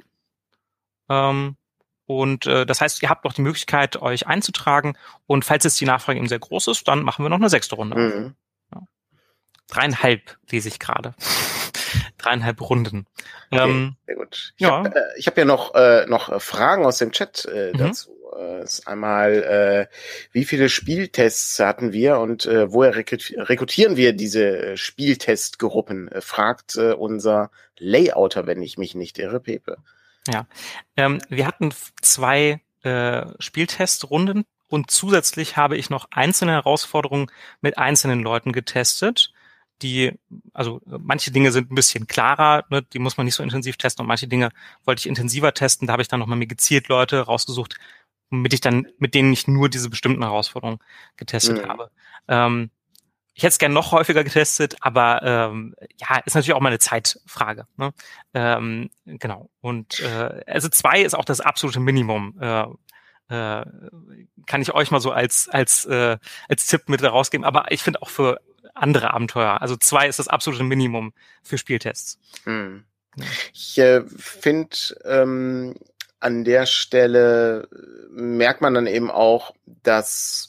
Ähm, und äh, das heißt, ihr habt noch die Möglichkeit, euch einzutragen, und falls jetzt die Nachfrage eben sehr groß ist, dann machen wir noch eine sechste Runde auf. Mhm. Ja. Dreieinhalb lese ich gerade. Dreieinhalb Runden. Okay, Ähm, sehr gut. Ich ja. habe äh, ich hab ja noch äh, noch Fragen aus dem Chat äh, Mhm. dazu. Äh, ist einmal, äh, wie viele Spieltests hatten wir und äh, woher rekrut rekrutieren wir diese äh, Spieltestgruppen? Äh, fragt äh, unser Layouter, wenn ich mich nicht irre, Pepe. Ja, ähm, wir hatten f- zwei äh, Spieltestrunden, und zusätzlich habe ich noch einzelne Herausforderungen mit einzelnen Leuten getestet, die, also äh, manche Dinge sind ein bisschen klarer, ne, die muss man nicht so intensiv testen, und manche Dinge wollte ich intensiver testen. Da habe ich dann nochmal mir gezielt Leute rausgesucht, mit ich dann, mit denen ich nur diese bestimmten Herausforderungen getestet Mhm. habe. Ähm, Ich hätte es gern noch häufiger getestet, aber ähm, ja, ist natürlich auch mal eine Zeitfrage. Ne? Ähm, genau. Und äh, also zwei ist auch das absolute Minimum. Äh, äh, kann ich euch mal so als als äh, als Tipp mit rausgeben. Aber ich finde auch für andere Abenteuer, also zwei ist das absolute Minimum für Spieltests. Mhm. Genau. Ich äh, finde, ähm, an der Stelle merkt man dann eben auch, dass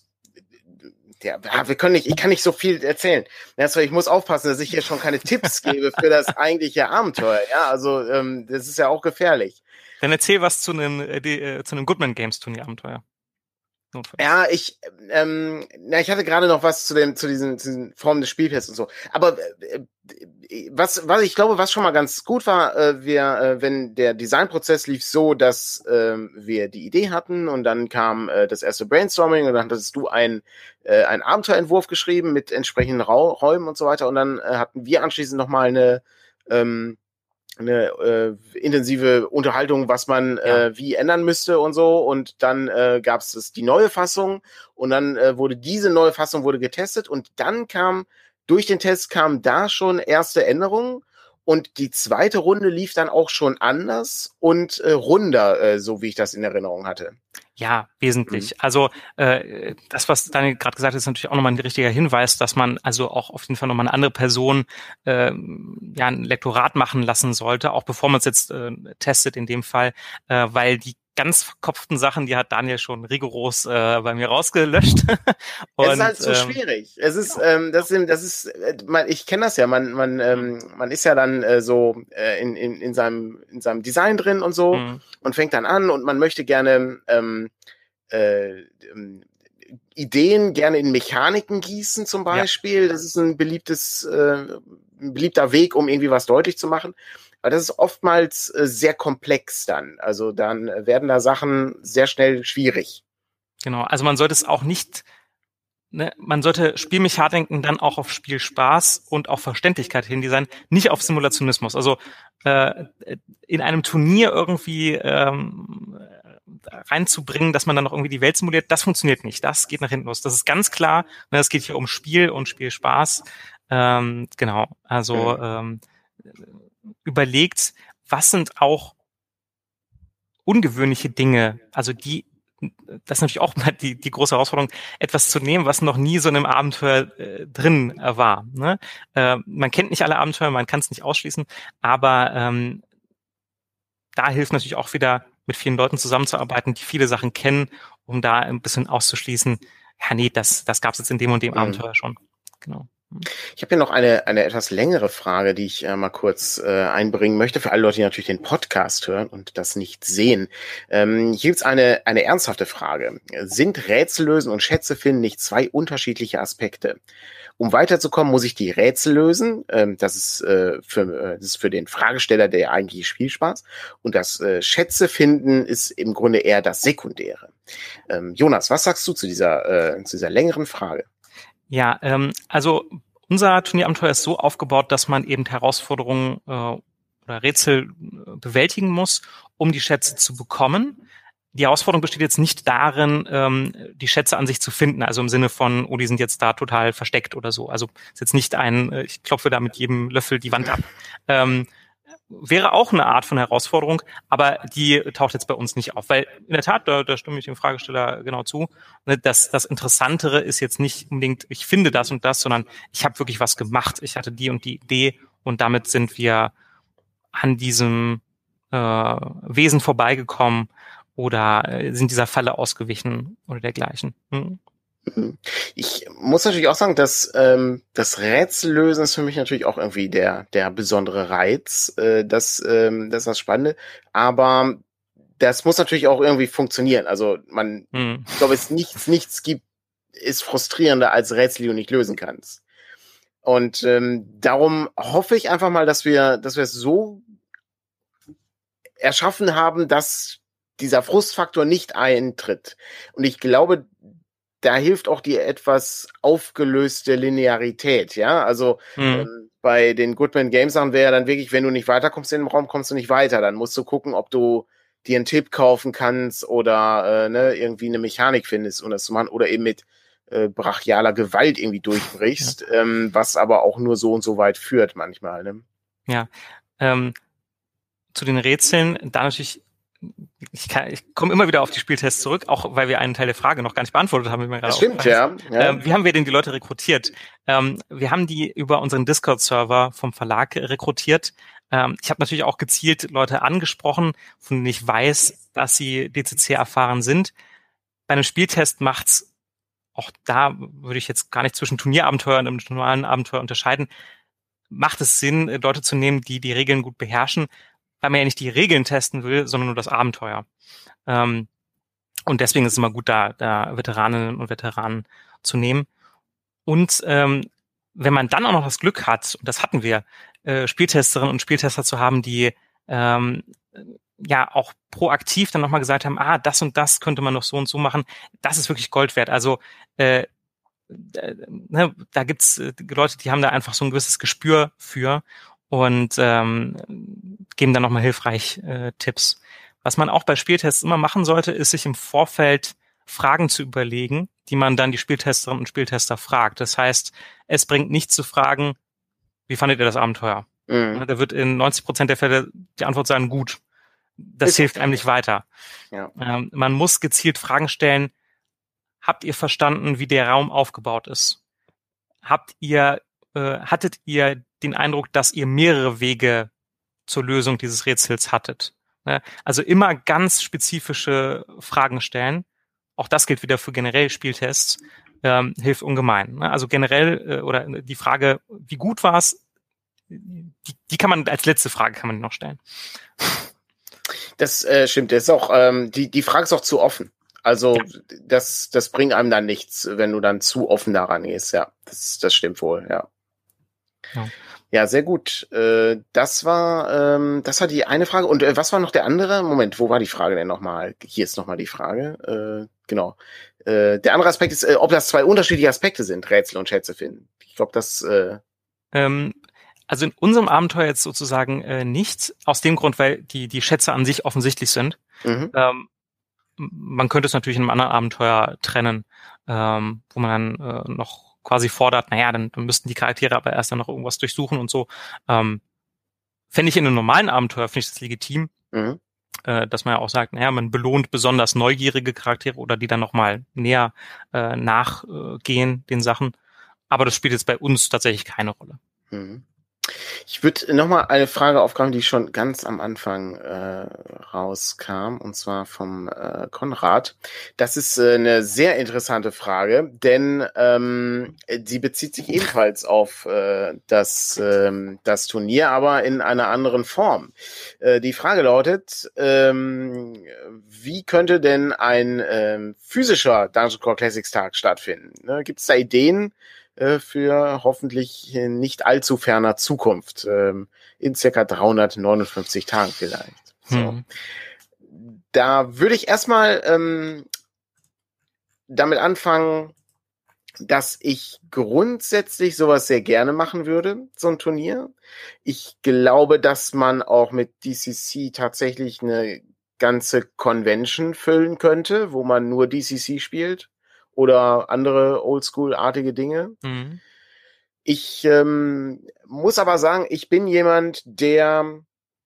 ja, wir können nicht, ich kann nicht so viel erzählen. Also ich muss aufpassen, dass ich hier schon keine Tipps gebe für das eigentliche Abenteuer. Ja, also ähm, das ist ja auch gefährlich. Dann erzähl was zu einem äh, die, äh, zu einem Goodman Games Turnierabenteuer. Notfalls. Ja, ich, ähm, na, ich hatte gerade noch was zu dem, zu diesen, zu diesen Formen des Spieltests und so. Aber äh, was, was ich glaube, was schon mal ganz gut war, äh, wir, äh, wenn der Designprozess lief so, dass äh, wir die Idee hatten, und dann kam äh, das erste Brainstorming, und dann hattest du ein äh, einen Abenteuerentwurf geschrieben mit entsprechenden Rau Räumen und so weiter, und dann äh, hatten wir anschließend noch mal eine ähm, eine äh, intensive Unterhaltung, was man Ja. äh, wie ändern müsste und so. Und dann äh, gab es die neue Fassung, und dann äh, wurde diese neue Fassung wurde getestet, und dann kam durch den Test kamen da schon erste Änderungen, Und die zweite Runde lief dann auch schon anders und äh, runder, äh, so wie ich das in Erinnerung hatte. Ja, wesentlich. Mhm. Also äh, das, was Daniel gerade gesagt hat, ist natürlich auch nochmal ein richtiger Hinweis, dass man also auch auf jeden Fall nochmal eine andere Person äh, ja ein Lektorat machen lassen sollte, auch bevor man es jetzt äh, testet in dem Fall, äh, weil die ganz verkopften Sachen, die hat Daniel schon rigoros äh, bei mir rausgelöscht. Und, es ist halt zu ähm, schwierig. Es ist, ähm, das ist, das ist, man, ich kenne das ja. Man, man, ähm, man ist ja dann äh, so äh, in, in, in seinem, in seinem Design drin und so mhm. und fängt dann an und man möchte gerne ähm, äh, ähm, Ideen gerne in Mechaniken gießen zum Beispiel. Ja. Das ist ein beliebtes, äh, ein beliebter Weg, um irgendwie was deutlich zu machen. Aber das ist oftmals äh, sehr komplex dann. Also dann werden da Sachen sehr schnell schwierig. Genau, also man sollte es auch nicht, ne, man sollte Spielmechaniken dann auch auf Spielspaß und auf Verständlichkeit hin designen, nicht auf Simulationismus. Also äh, in einem Turnier irgendwie ähm, reinzubringen, dass man dann noch irgendwie die Welt simuliert, das funktioniert nicht. Das geht nach hinten los. Das ist ganz klar. Ne, es geht hier um Spiel und Spielspaß. Ähm, genau, also ähm, überlegt, was sind auch ungewöhnliche Dinge, also die, das ist natürlich auch mal die, die große Herausforderung, etwas zu nehmen, was noch nie so in einem Abenteuer äh, drin äh, war. Ne? Äh, man kennt nicht alle Abenteuer, man kann es nicht ausschließen, aber ähm, da hilft natürlich auch wieder, mit vielen Leuten zusammenzuarbeiten, die viele Sachen kennen, um da ein bisschen auszuschließen, ja nee, das, das gab es jetzt in dem und dem mhm. Abenteuer schon. Genau. Ich habe hier noch eine eine etwas längere Frage, die ich äh, mal kurz äh, einbringen möchte, für alle Leute, die natürlich den Podcast hören und das nicht sehen. Ähm, hier gibt's eine eine ernsthafte Frage. Sind Rätsel lösen und Schätze finden nicht zwei unterschiedliche Aspekte? Um weiterzukommen, muss ich die Rätsel lösen. Ähm, das ist äh, für äh, das ist für den Fragesteller der eigentliche Spielspaß. Und das äh, Schätze finden ist im Grunde eher das Sekundäre. Ähm, Jonas, was sagst du zu dieser äh, zu dieser längeren Frage? Ja, ähm, also unser Turnierabenteuer ist so aufgebaut, dass man eben Herausforderungen äh, oder Rätsel äh, bewältigen muss, um die Schätze zu bekommen. Die Herausforderung besteht jetzt nicht darin, ähm, die Schätze an sich zu finden, also im Sinne von, oh, die sind jetzt da total versteckt oder so. Also ist jetzt nicht ein, äh, ich klopfe da mit jedem Löffel die Wand ab. Ähm, wäre auch eine Art von Herausforderung, aber die taucht jetzt bei uns nicht auf, weil in der Tat, da, da stimme ich dem Fragesteller genau zu, das, das Interessantere ist jetzt nicht unbedingt, ich finde das und das, sondern ich habe wirklich was gemacht, ich hatte die und die Idee und damit sind wir an diesem äh, Wesen vorbeigekommen oder äh, sind dieser Falle ausgewichen oder dergleichen. Hm. Ich muss natürlich auch sagen, dass ähm, das Rätsellösen ist für mich natürlich auch irgendwie der der besondere Reiz, äh, das ähm, das ist das Spannende, aber das muss natürlich auch irgendwie funktionieren. Also man, hm. ich glaube, es nichts nichts gibt, ist frustrierender als Rätsel, die du nicht lösen kannst. Und ähm, darum hoffe ich einfach mal, dass wir dass wir es so erschaffen haben, dass dieser Frustfaktor nicht eintritt. Und ich glaube, da hilft auch die etwas aufgelöste Linearität, ja, also mhm. ähm, bei den Goodman Games Sachen wäre dann wirklich, wenn du nicht weiterkommst in den Raum, kommst du nicht weiter, dann musst du gucken, ob du dir einen Tipp kaufen kannst oder äh, ne, irgendwie eine Mechanik findest, um das zu machen, oder eben mit äh, brachialer Gewalt irgendwie durchbrichst, ja. ähm, was aber auch nur so und so weit führt manchmal, ne? Ja, ähm, zu den Rätseln, da natürlich Ich, kann, ich komme immer wieder auf die Spieltests zurück, auch weil wir einen Teil der Frage noch gar nicht beantwortet haben. Wie mir gerade das stimmt, ja. ja. Ähm, wie haben wir denn die Leute rekrutiert? Ähm, wir haben die über unseren Discord-Server vom Verlag rekrutiert. Ähm, ich habe natürlich auch gezielt Leute angesprochen, von denen ich weiß, dass sie D C C erfahren sind. Bei einem Spieltest macht's, auch da würde ich jetzt gar nicht zwischen Turnierabenteuer und einem normalen Abenteuer unterscheiden, macht es Sinn, Leute zu nehmen, die die Regeln gut beherrschen, weil man ja nicht die Regeln testen will, sondern nur das Abenteuer. Ähm, und deswegen ist es immer gut, da, da Veteraninnen und Veteranen zu nehmen. Und ähm, wenn man dann auch noch das Glück hat, und das hatten wir, äh, Spieltesterinnen und Spieltester zu haben, die ähm, ja auch proaktiv dann nochmal gesagt haben, ah, das und das könnte man noch so und so machen, das ist wirklich Gold wert. Also äh, äh, ne, da gibt's äh, Leute, die haben da einfach so ein gewisses Gespür für und ähm, geben dann nochmal hilfreich äh, Tipps. Was man auch bei Spieltests immer machen sollte, ist sich im Vorfeld Fragen zu überlegen, die man dann die Spieltesterinnen und Spieltester fragt. Das heißt, es bringt nichts zu fragen, wie fandet ihr das Abenteuer? Mhm. Da wird in neunzig Prozent der Fälle die Antwort sein, gut. Das Ist hilft okay. einem nicht weiter. Ja. Ähm, man muss gezielt Fragen stellen. Habt ihr verstanden, wie der Raum aufgebaut ist? Habt ihr, äh, hattet ihr den Eindruck, dass ihr mehrere Wege zur Lösung dieses Rätsels hattet? Ne? Also immer ganz spezifische Fragen stellen. Auch das gilt wieder für generell Spieltests. Ähm, hilft ungemein. Ne? Also generell, äh, oder die Frage, wie gut war es, die, die kann man als letzte Frage kann man noch stellen. Das äh, stimmt. Das ist auch, ähm, die, die Frage ist auch zu offen. Also Ja. das, das bringt einem dann nichts, wenn du dann zu offen daran gehst. Ja, das, das stimmt wohl, ja. Ja, Ja, sehr gut. Äh, das war, ähm, das war die eine Frage. Und äh, was war noch der andere? Moment, wo war die Frage denn nochmal? Hier ist nochmal die Frage. Äh, genau. Äh, der andere Aspekt ist, äh, ob das zwei unterschiedliche Aspekte sind, Rätsel und Schätze finden. Ich glaube, das. Äh, ähm, also in unserem Abenteuer jetzt sozusagen äh, nicht, aus dem Grund, weil die, die Schätze an sich offensichtlich sind. mhm. Ähm, man könnte es natürlich in einem anderen Abenteuer trennen, ähm, wo man dann äh, noch quasi fordert, naja, dann, dann müssten die Charaktere aber erst dann noch irgendwas durchsuchen und so. Ähm, fände ich in einem normalen Abenteuer, finde ich das legitim, Mhm. äh, dass man ja auch sagt, naja, man belohnt besonders neugierige Charaktere oder die dann nochmal näher äh, nachgehen den Sachen. Aber das spielt jetzt bei uns tatsächlich keine Rolle. Mhm. Ich würde nochmal eine Frage aufgreifen, die schon ganz am Anfang äh, rauskam, und zwar vom äh, Konrad. Das ist äh, eine sehr interessante Frage, denn ähm, sie bezieht sich ebenfalls auf äh, das, ähm, das Turnier, aber in einer anderen Form. Äh, die Frage lautet, ähm, wie könnte denn ein ähm, physischer Dungeon Crawl Classics Tag stattfinden? Ne? Gibt es da Ideen für hoffentlich nicht allzu ferner Zukunft, ähm, in circa dreihundertneunundfünfzig Tagen vielleicht. So. Hm. Da würde ich erstmal ähm, damit anfangen, dass ich grundsätzlich sowas sehr gerne machen würde, so ein Turnier. Ich glaube, dass man auch mit D C C tatsächlich eine ganze Convention füllen könnte, wo man nur D C C spielt oder andere Oldschool-artige Dinge. Mhm. Ich ähm, muss aber sagen, ich bin jemand, der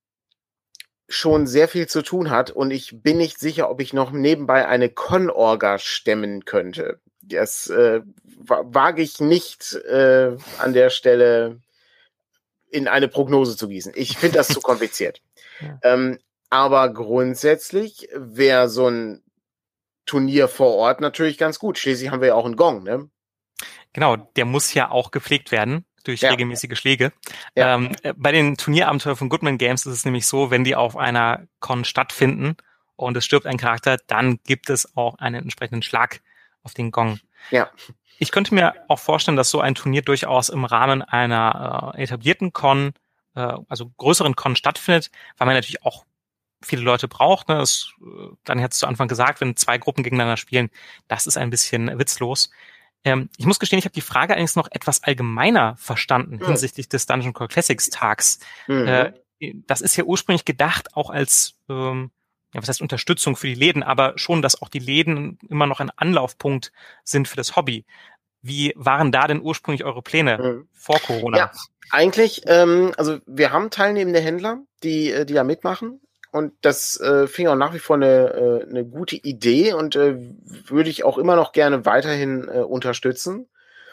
schon sehr viel zu tun hat und ich bin nicht sicher, ob ich noch nebenbei eine Con-Orga stemmen könnte. Das äh, wage ich nicht äh, an der Stelle in eine Prognose zu gießen. Ich finde das zu kompliziert. Ja. Ähm, aber grundsätzlich wäre so ein Turnier vor Ort natürlich ganz gut. Schließlich haben wir ja auch einen Gong, ne? Genau, der muss ja auch gepflegt werden durch Ja. regelmäßige Schläge. Ja. Ähm, bei den Turnierabenteuern von Goodman Games ist es nämlich so, wenn die auf einer Con stattfinden und es stirbt ein Charakter, dann gibt es auch einen entsprechenden Schlag auf den Gong. Ja. Ich könnte mir auch vorstellen, dass so ein Turnier durchaus im Rahmen einer äh, etablierten Con, äh, also größeren Con stattfindet, weil man natürlich auch viele Leute braucht. Ne? Das, äh, dann hat es zu Anfang gesagt, wenn zwei Gruppen gegeneinander spielen, das ist ein bisschen witzlos. Ähm, ich muss gestehen, ich habe die Frage allerdings noch etwas allgemeiner verstanden Hm. hinsichtlich des Dungeon Crawl Classics Tags. Mhm. Äh, das ist ja ursprünglich gedacht auch als, ähm, ja, was heißt Unterstützung für die Läden, aber schon, dass auch die Läden immer noch ein Anlaufpunkt sind für das Hobby. Wie waren da denn ursprünglich eure Pläne Mhm. vor Corona? Ja, eigentlich, ähm, also wir haben teilnehmende Händler, die, äh, die da mitmachen. Und das äh, finde ich auch nach wie vor eine, äh, eine gute Idee und äh, würde ich auch immer noch gerne weiterhin äh, unterstützen.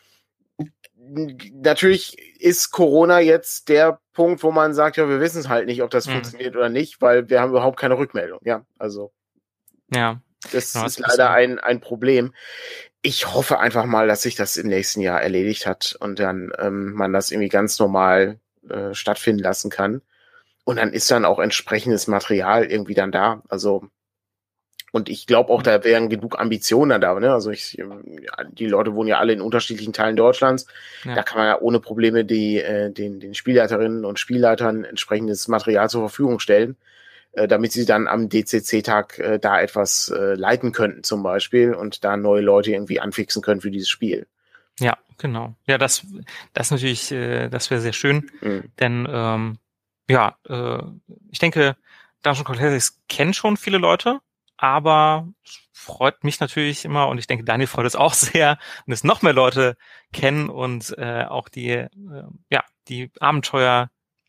Natürlich ist Corona jetzt der Punkt, wo man sagt, ja, wir wissen es halt nicht, ob das Mhm. funktioniert oder nicht, weil wir haben überhaupt keine Rückmeldung. Ja, also Ja, das genau, ist das leider bisschen- ein, ein Problem. Ich hoffe einfach mal, dass sich das im nächsten Jahr erledigt hat und dann ähm, man das irgendwie ganz normal äh, stattfinden lassen kann. Und dann ist dann auch entsprechendes Material irgendwie dann da. Also, und ich glaube auch, da wären genug Ambitionen dann da. Ne? Also ich, ja, die Leute wohnen ja alle in unterschiedlichen Teilen Deutschlands. Ja. Da kann man ja ohne Probleme die, äh, den, den Spielleiterinnen und Spielleitern entsprechendes Material zur Verfügung stellen, äh, damit sie dann am D C C-Tag äh, da etwas äh, leiten könnten zum Beispiel und da neue Leute irgendwie anfixen können für dieses Spiel. Ja, genau. Ja, das, das natürlich, äh, das wäre sehr schön, Mhm. denn ähm, ja, äh, ich denke, Dungeon Crawl Classics kennen schon viele Leute, aber es freut mich natürlich immer und ich denke, Daniel freut es auch sehr, wenn es noch mehr Leute kennen und äh, auch die, äh, ja, die Abenteuer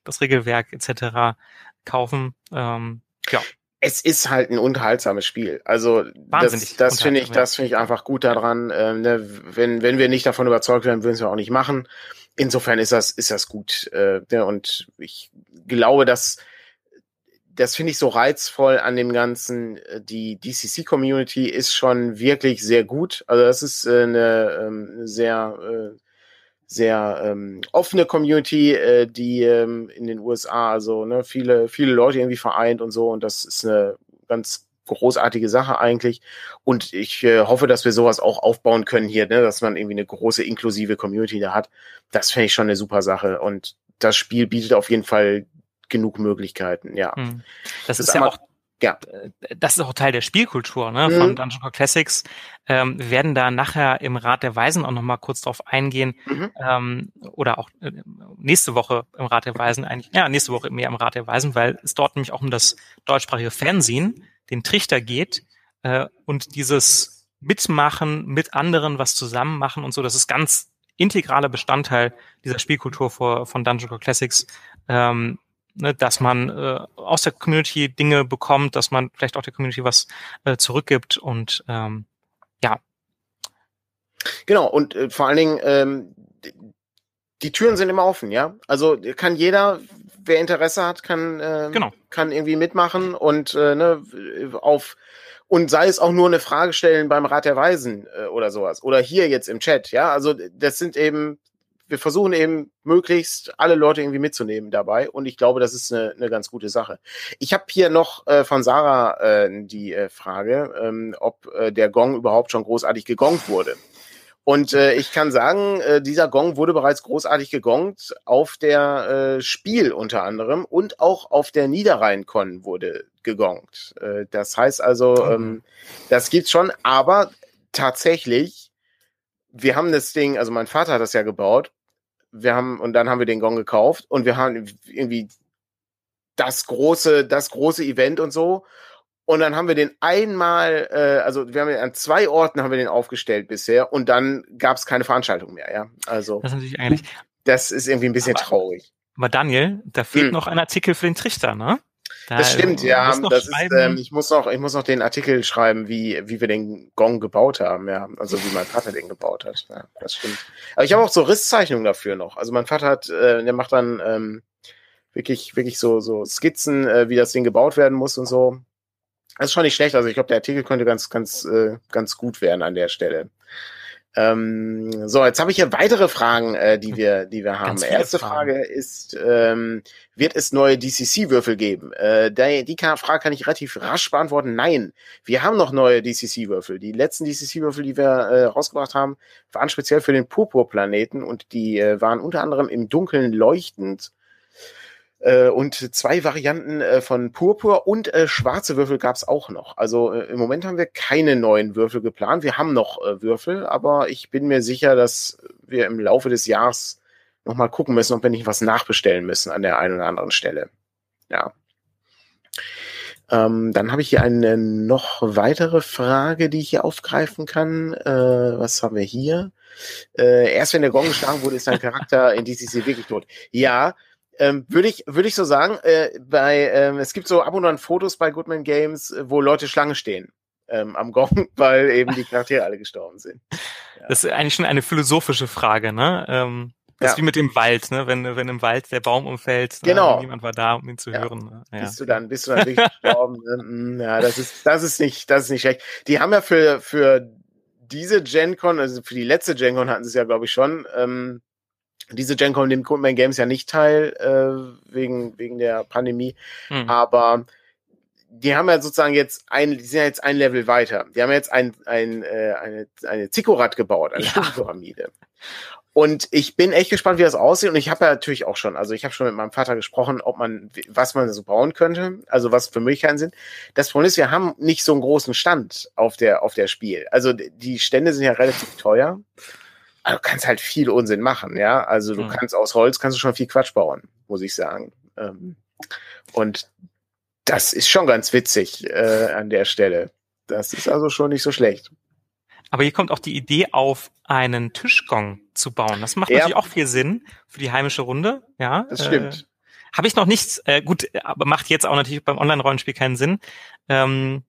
das Regelwerk et cetera kaufen. Ähm, ja. Es ist halt ein unterhaltsames Spiel. Also Wahnsinnig das, das finde ich, unterhaltsam, das ja. finde ich einfach gut daran. Ähm, ne, wenn wenn wir nicht davon überzeugt werden, würden wir auch nicht machen. Insofern ist das ist das gut. Äh, ne, und ich glaube, dass das finde ich so reizvoll an dem Ganzen. äh, Die D C C-Community ist schon wirklich sehr gut. Also das ist äh, eine ähm, sehr äh, sehr ähm, offene Community, äh, die ähm, in den U S A, also ne, viele, viele Leute irgendwie vereint und so, und das ist eine ganz großartige Sache eigentlich. Und ich äh, hoffe, dass wir sowas auch aufbauen können hier, ne, dass man irgendwie eine große inklusive Community da hat. Das fände ich schon eine super Sache. Und das Spiel bietet auf jeden Fall genug Möglichkeiten, ja. Hm. Das, Das ist ja einmal- auch Ja. das ist auch Teil der Spielkultur, ne, Mhm. von Dungeon Core Classics. Ähm, wir werden da nachher im Rat der Weisen auch nochmal kurz drauf eingehen, Mhm. ähm, oder auch äh, nächste Woche im Rat der Weisen, eigentlich, ja, nächste Woche mehr im Rat der Weisen, weil es dort nämlich auch um das deutschsprachige Fernsehen, den Trichter geht, äh, und dieses Mitmachen mit anderen, was zusammen machen und so, das ist ganz integraler Bestandteil dieser Spielkultur vor, von Dungeon Core Classics, ähm, ne, dass man äh, aus der Community Dinge bekommt, dass man vielleicht auch der Community was äh, zurückgibt und ähm, ja. Genau, und äh, vor allen Dingen, ähm, die Türen sind immer offen, ja. Also kann jeder, wer Interesse hat, kann ähm, Genau. kann irgendwie mitmachen und äh, ne, auf und sei es auch nur eine Frage stellen beim Rat der Weisen äh, oder sowas oder hier jetzt im Chat, ja. Also das sind eben, wir versuchen eben möglichst alle Leute irgendwie mitzunehmen dabei, und ich glaube, das ist eine, eine ganz gute Sache. Ich habe hier noch äh, von Sarah äh, die äh, Frage, ähm, ob äh, der Gong überhaupt schon großartig gegongt wurde. Und äh, ich kann sagen, äh, dieser Gong wurde bereits großartig gegongt auf der äh, Spiel unter anderem, und auch auf der Niederrhein-Con wurde gegongt. Äh, das heißt also, ähm, das gibt's schon, aber tatsächlich, wir haben das Ding, also mein Vater hat das ja gebaut, wir haben, und dann haben wir den Gong gekauft, und wir haben irgendwie das große, das große Event und so. Und dann haben wir den einmal, äh, also wir haben ihn an zwei Orten haben wir den aufgestellt bisher, und dann gab es keine Veranstaltung mehr, ja. Also Das ist natürlich eigentlich. das ist irgendwie ein bisschen aber, traurig. Aber Daniel, da fehlt hm. noch ein Artikel für den Trichter, ne? Da, Das stimmt, ja. Das ist, schreiben. ähm, ich muss noch, ich muss noch den Artikel schreiben, wie wie wir den Gong gebaut haben, ja. Also wie mein Vater den gebaut hat. Ja, das stimmt. Aber ich habe auch so Risszeichnungen dafür noch. Also mein Vater hat, äh, der macht dann ähm, wirklich wirklich so so Skizzen, äh, wie das Ding gebaut werden muss und so. Das ist schon nicht schlecht. Also ich glaube, der Artikel könnte ganz, ganz, äh, ganz gut werden an der Stelle. Ähm, so, jetzt habe ich hier weitere Fragen, äh, die wir, die wir haben. Erste Fragen. Frage ist, ähm, wird es neue D C C-Würfel geben? Äh, die, die Frage kann ich relativ rasch beantworten. Nein, wir haben noch neue D C C-Würfel. Die letzten D C C-Würfel, die wir äh, rausgebracht haben, waren speziell für den Purpurplaneten, und die äh, waren unter anderem im Dunkeln leuchtend. Äh, und zwei Varianten äh, von Purpur und äh, schwarze Würfel gab es auch noch. Also äh, im Moment haben wir keine neuen Würfel geplant. Wir haben noch äh, Würfel, aber ich bin mir sicher, dass wir im Laufe des Jahres nochmal gucken müssen, ob wir nicht was nachbestellen müssen an der einen oder anderen Stelle. Ja. Ähm, dann habe ich hier eine noch weitere Frage, die ich hier aufgreifen kann. Äh, was haben wir hier? Äh, erst wenn der Gong geschlagen wurde, ist dein Charakter in D C C wirklich tot. Ja, Ähm, würde ich, würde ich so sagen, äh, bei, ähm, es gibt so ab und an Fotos bei Goodman Games, wo Leute Schlange stehen ähm, am Gong, weil eben die Charaktere alle gestorben sind. Ja. Das ist eigentlich schon eine philosophische Frage, ne? Ähm, das ja. ist wie mit dem Wald, ne? Wenn, wenn im Wald der Baum umfällt, genau. ne? Niemand war da, um ihn zu ja. hören. Ne? Ja. Bist du dann, bist du dann wirklich gestorben? Ne? Ja, das ist, das ist nicht, das ist nicht schlecht. Die haben ja für, für diese Gen-Con, also für die letzte Gen-Con hatten sie es ja, glaube ich, schon, ähm, diese Gen-Con nimmt Goodman Games ja nicht teil, äh, wegen, wegen der Pandemie. Mhm. Aber die haben ja sozusagen jetzt ein, die sind ja jetzt ein Level weiter. Die haben ja jetzt ein, ein, äh, eine, eine Zikkurat gebaut, eine Stufenpyramide. Ja. Und ich bin echt gespannt, wie das aussieht. Und ich habe ja natürlich auch schon, also ich habe schon mit meinem Vater gesprochen, ob man, was man so bauen könnte, also was für Möglichkeiten sind. Das Problem ist, wir haben nicht so einen großen Stand auf der, auf der Spiel. Also die Stände sind ja relativ teuer. Also du kannst halt viel Unsinn machen, ja. Also du hm. kannst aus Holz kannst du schon viel Quatsch bauen, muss ich sagen. Ähm, und das ist schon ganz witzig äh, an der Stelle. Das ist also schon nicht so schlecht. Aber hier kommt auch die Idee auf, einen Tischgong zu bauen. Das macht ja. natürlich auch viel Sinn für die heimische Runde, ja. Das stimmt. Habe ich noch nichts, äh, gut, aber macht jetzt auch natürlich beim Online-Rollenspiel keinen Sinn. Ähm,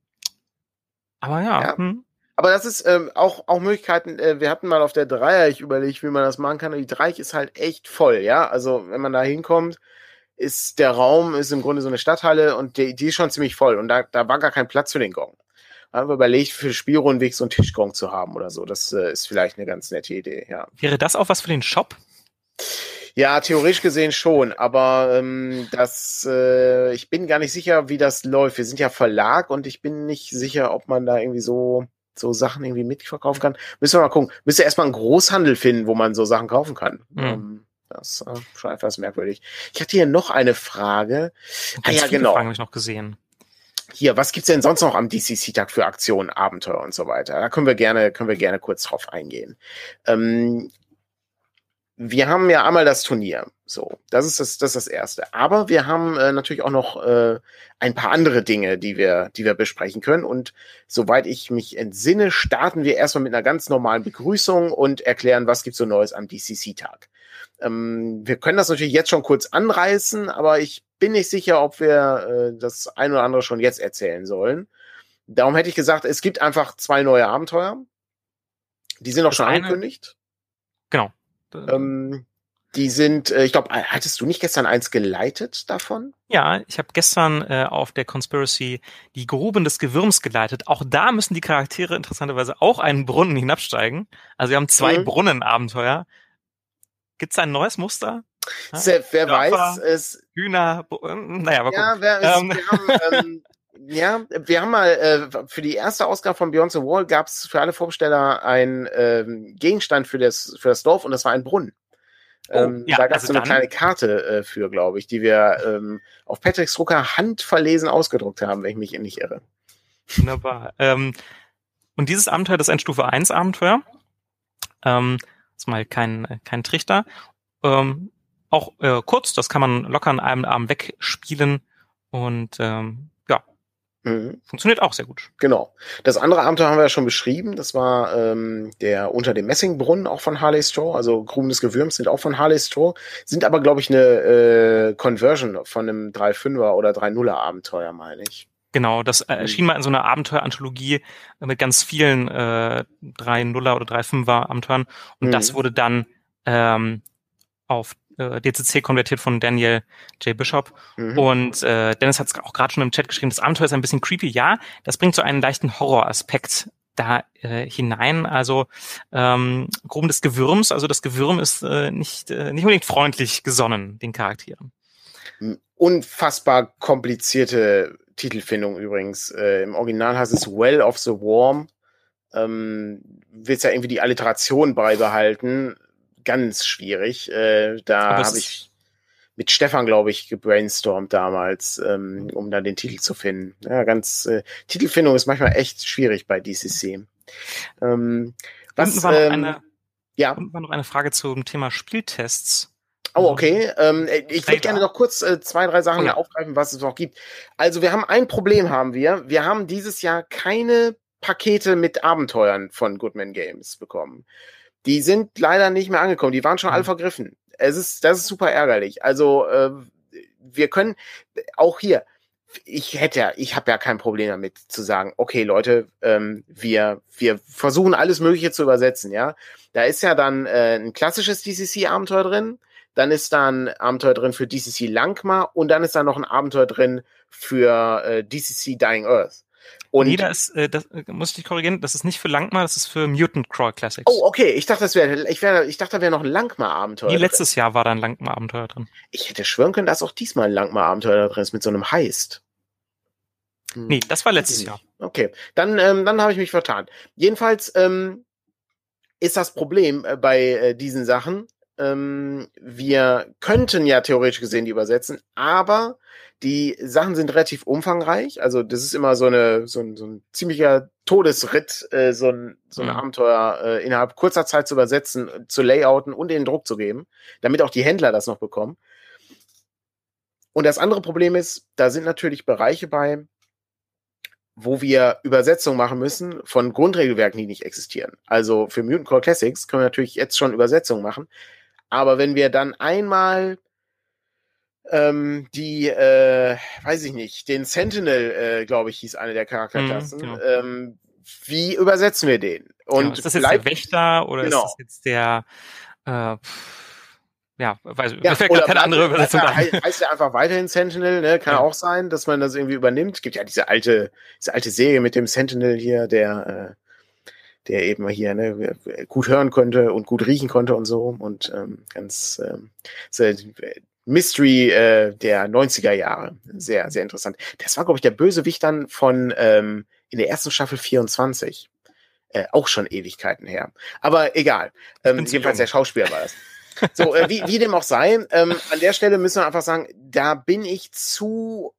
aber ja. ja. Hm. Aber das ist ähm, auch, auch Möglichkeiten, äh, wir hatten mal auf der Dreieich überlegt, wie man das machen kann. Und die Dreieich ist halt echt voll, ja. Also wenn man da hinkommt, ist der Raum, ist im Grunde so eine Stadthalle und die, die ist schon ziemlich voll. Und da, da war gar kein Platz für den Gong. Da haben wir überlegt, für Spielrundenweg so einen Tischgong zu haben oder so. Das äh, ist vielleicht eine ganz nette Idee, ja. Wäre das auch was für den Shop? Ja, theoretisch gesehen schon, aber ähm, das, äh, ich bin gar nicht sicher, wie das läuft. Wir sind ja Verlag und ich bin nicht sicher, ob man da irgendwie so so Sachen irgendwie mitverkaufen kann. Müssen wir mal gucken. Müsste erstmal einen Großhandel finden, wo man so Sachen kaufen kann. Mhm. Ähm, das ist äh, schon etwas merkwürdig. Ich hatte hier noch eine Frage. Ganz ah ja, viele genau. Fragen habe ich noch gesehen. Hier, was gibt's denn sonst noch am D C C-Tag für Aktionen, Abenteuer und so weiter? Da können wir gerne, können wir gerne kurz drauf eingehen. Ähm, wir haben ja einmal das Turnier. So, das ist das, das ist das Erste. Aber wir haben äh, natürlich auch noch äh, ein paar andere Dinge, die wir, die wir besprechen können. Und soweit ich mich entsinne, starten wir erstmal mit einer ganz normalen Begrüßung und erklären, was gibt's so Neues am D C C-Tag. Ähm, wir können das natürlich jetzt schon kurz anreißen, aber ich bin nicht sicher, ob wir äh, das ein oder andere schon jetzt erzählen sollen. Darum hätte ich gesagt, es gibt einfach zwei neue Abenteuer. Die sind auch Das schon eine- angekündigt. Genau. Ähm, die sind, äh, ich glaube, hattest du nicht gestern eins geleitet davon? Ja, ich habe gestern äh, auf der Conspiracy die Gruben des Gewürms geleitet. Auch da müssen die Charaktere interessanterweise auch einen Brunnen hinabsteigen. Also wir haben zwei Mhm. Brunnenabenteuer. Gibt's da ein neues Muster? Ha? Se- wer Dörfer, weiß, es, Hühner, Bu- äh, naja, mal ja, gucken. wer, es, Ähm. wir haben, ähm, ja, wir haben mal äh, für die erste Ausgabe von Beyond the Wall gab es für alle Vorbesteller einen ähm, Gegenstand für das für das Dorf und das war ein Brunnen. Ähm, ja, da gab es also so eine dann- kleine Karte äh, für, glaube ich, die wir ähm, auf Patricks Drucker handverlesen ausgedruckt haben, wenn ich mich nicht irre. Wunderbar. Ähm, und dieses Abenteuer, das ist ein Stufe eins Abenteuer. Ähm, ist mal kein, kein Trichter. Ähm, auch äh, kurz, das kann man locker an einem Abend wegspielen und ähm, ja, Mhm. funktioniert auch sehr gut. Genau. Das andere Abenteuer haben wir ja schon beschrieben. Das war ähm, der unter dem Messingbrunnen, auch von Harley Straw. Also Gruben des Gewürms sind auch von Harley Straw. Sind aber, glaube ich, eine äh, Conversion von einem drei Fünfer oder drei Nuller Abenteuer, meine ich. Genau, das äh, erschien mal in so einer Abenteueranthologie mit ganz vielen äh, drei Nuller oder drei Fünfer Abenteuern und Mhm. das wurde dann ähm, auf äh, D C C konvertiert von Daniel J. Bishop. Mhm. Und äh, Dennis hat es auch gerade schon im Chat geschrieben, das Abenteuer ist ein bisschen creepy. Ja, das bringt so einen leichten Horroraspekt da äh, hinein. Also ähm, Gruben des Gewürms, also das Gewürm ist äh, nicht, äh, nicht unbedingt freundlich gesonnen, den Charakteren. Unfassbar komplizierte Titelfindung übrigens. Äh, Im Original heißt es Well of the Worm. Ähm, willst ja irgendwie die Alliteration beibehalten. Ganz schwierig. Äh, da Aber es habe ist- ich mit Stefan, glaube ich, gebrainstormt damals, ähm, um da den Titel zu finden. Ja, ganz äh, Titelfindung ist manchmal echt schwierig bei D C C. Ähm, was, Unten war noch ähm, eine, ja. unten war noch eine Frage zum Thema Spieltests. Oh, okay. Ähm, ich würde Trailer. gerne noch kurz äh, zwei, drei Sachen Oh ja. hier aufgreifen, was es noch gibt. Also wir haben ein Problem, haben wir. Wir haben dieses Jahr keine Pakete mit Abenteuern von Goodman Games bekommen. Die sind leider nicht mehr angekommen. Die waren schon Mhm. alle vergriffen. Es ist, das ist super ärgerlich. Also äh, wir können auch hier. Ich hätte ja, ich habe ja kein Problem damit zu sagen, okay, Leute, ähm, wir wir versuchen alles Mögliche zu übersetzen, ja. Da ist ja dann äh, ein klassisches D C C-Abenteuer drin. Dann ist da ein Abenteuer drin für D C C Langmar und dann ist da noch ein Abenteuer drin für äh, D C C Dying Earth. Und nee, da ist, äh, das äh, muss ich dich korrigieren, das ist nicht für Langmar, das ist für Mutant Crawl Classics. oh, okay, ich dachte, das wäre, ich wäre, ich dachte, da wäre noch ein Langmar-Abenteuer. Nee, drin. letztes Jahr war da ein Langmar-Abenteuer drin. Ich hätte schwören können, dass auch diesmal ein Langmar-Abenteuer da drin ist mit so einem Heist. Hm. Nee, das war letztes Jahr. Okay, dann, ähm, dann habe ich mich vertan. Jedenfalls ähm, ist das Problem äh, bei äh, diesen Sachen, ähm, wir könnten ja theoretisch gesehen die übersetzen, aber die Sachen sind relativ umfangreich. Also das ist immer so eine so ein, so ein ziemlicher Todesritt, äh, so ein so ein Mhm. Abenteuer äh, innerhalb kurzer Zeit zu übersetzen, zu layouten und in den Druck zu geben, damit auch die Händler das noch bekommen. Und das andere Problem ist, da sind natürlich Bereiche bei, wo wir Übersetzungen machen müssen von Grundregelwerken, die nicht existieren. Also für Mutant Core Classics können wir natürlich jetzt schon Übersetzungen machen. Aber wenn wir dann einmal ähm, die, äh, weiß ich nicht, den Sentinel, äh, glaube ich, hieß eine der Charakterklassen. Mhm, genau. ähm, wie übersetzen wir den? Und genau. Ist das jetzt bleibt, der Wächter oder genau. ist das jetzt der, äh, ja, weiß, ja, mir fällt gerade keine andere Übersetzung an. ein. Heißt ja einfach weiterhin Sentinel, ne? Kann ja. auch sein, dass man das irgendwie übernimmt. Es gibt ja diese alte, diese alte Serie mit dem Sentinel hier, der, äh, der eben hier ne, gut hören konnte und gut riechen konnte und so. Und ähm, ganz ähm, so, Mystery äh, der neunziger Jahre. Sehr, sehr interessant. Das war, glaube ich, der Bösewicht dann von ähm, in der ersten Staffel vierundzwanzig. Äh, auch schon Ewigkeiten her. Aber egal. Ähm, jedenfalls der Schauspieler war das. So, äh, wie, wie dem auch sei, ähm, an der Stelle müssen wir einfach sagen, da bin ich zu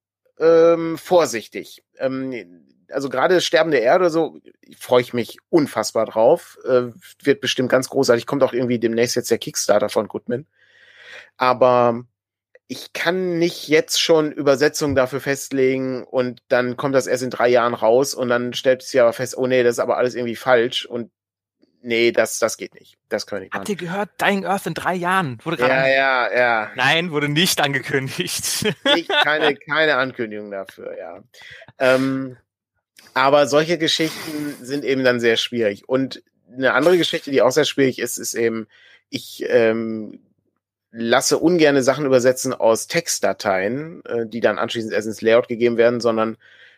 ähm, vorsichtig. Ähm, also gerade Sterben der Erde, so freue ich mich unfassbar drauf. Äh, wird bestimmt ganz großartig. Kommt auch irgendwie demnächst jetzt der Kickstarter von Goodman. Aber ich kann nicht jetzt schon Übersetzungen dafür festlegen und dann kommt das erst in drei Jahren raus und dann stellt es ja aber fest, oh nee, das ist aber alles irgendwie falsch und nee, das, das geht nicht. Das können wir nicht machen. Habt ihr gehört, Dying Earth in drei Jahren? Wurde gerade ja, ja, ja. Nein, wurde nicht angekündigt. Nicht, keine, keine Ankündigung dafür, ja. Ähm, aber solche Geschichten sind eben dann sehr schwierig. Und eine andere Geschichte, die auch sehr schwierig ist, ist eben, ich ähm, lasse ungerne Sachen übersetzen aus Textdateien, äh, die dann anschließend erst ins Layout gegeben werden, sondern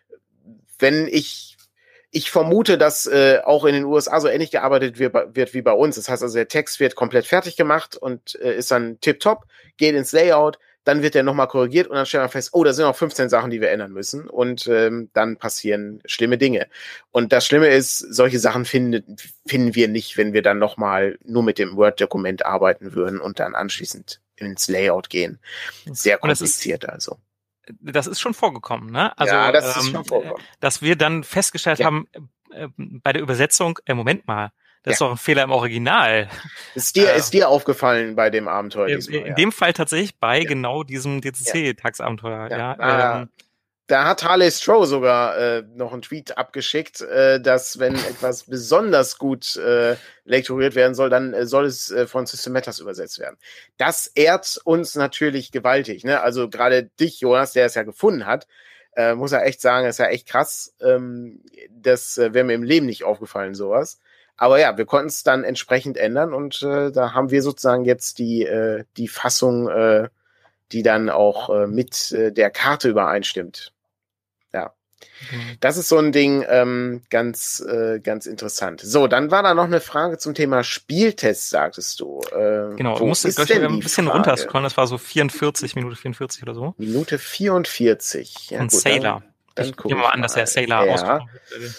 wenn ich Ich vermute, dass äh, auch in den U S A so ähnlich gearbeitet wird, wird wie bei uns. Das heißt also, der Text wird komplett fertig gemacht und äh, ist dann tipptopp, geht ins Layout, dann wird der nochmal korrigiert und dann stellt man fest, oh, da sind noch fünfzehn Sachen, die wir ändern müssen und ähm, dann passieren schlimme Dinge. Und das Schlimme ist, solche Sachen finden, finden wir nicht, wenn wir dann nochmal nur mit dem Word-Dokument arbeiten würden und dann anschließend ins Layout gehen. Sehr kompliziert also. Das ist schon vorgekommen, ne? Also, ja, das ist ähm, schon vorgekommen. Dass wir dann festgestellt ja. haben, äh, bei der Übersetzung, äh, Moment mal, das ja. ist doch ein Fehler im Original. Ist dir, äh, ist dir aufgefallen bei dem Abenteuer äh, diesmal? In ja. dem Fall tatsächlich bei ja. genau diesem D C C-Tagsabenteuer, ja. ja. ja ähm, Da hat Harley Stroh sogar äh, noch einen Tweet abgeschickt, äh, dass wenn etwas besonders gut äh, lektoriert werden soll, dann äh, soll es äh, von System Matters übersetzt werden. Das ehrt uns natürlich gewaltig. Ne? Also gerade dich, Jonas, der es ja gefunden hat, äh, muss er echt sagen, ist ja echt krass. Ähm, das äh, wäre mir im Leben nicht aufgefallen, sowas. Aber ja, wir konnten es dann entsprechend ändern und äh, da haben wir sozusagen jetzt die, äh, die Fassung, äh, die dann auch äh, mit äh, der Karte übereinstimmt. Ja, mhm. Das ist so ein Ding, ähm, ganz, äh, ganz interessant. So, dann war da noch eine Frage zum Thema Spieltest, sagtest du. Äh, genau, du musst jetzt ein bisschen runterscrollen, das war so vierundvierzig, Minute vierundvierzig oder so. Minute vierundvierzig. Ja, Von gut, Sailor. Dann, dann ich nehme mal an, dass er Sailor ja. ausgesprochen wird.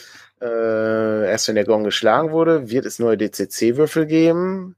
Äh, erst wenn der Gong geschlagen wurde, wird es neue D C C-Würfel geben.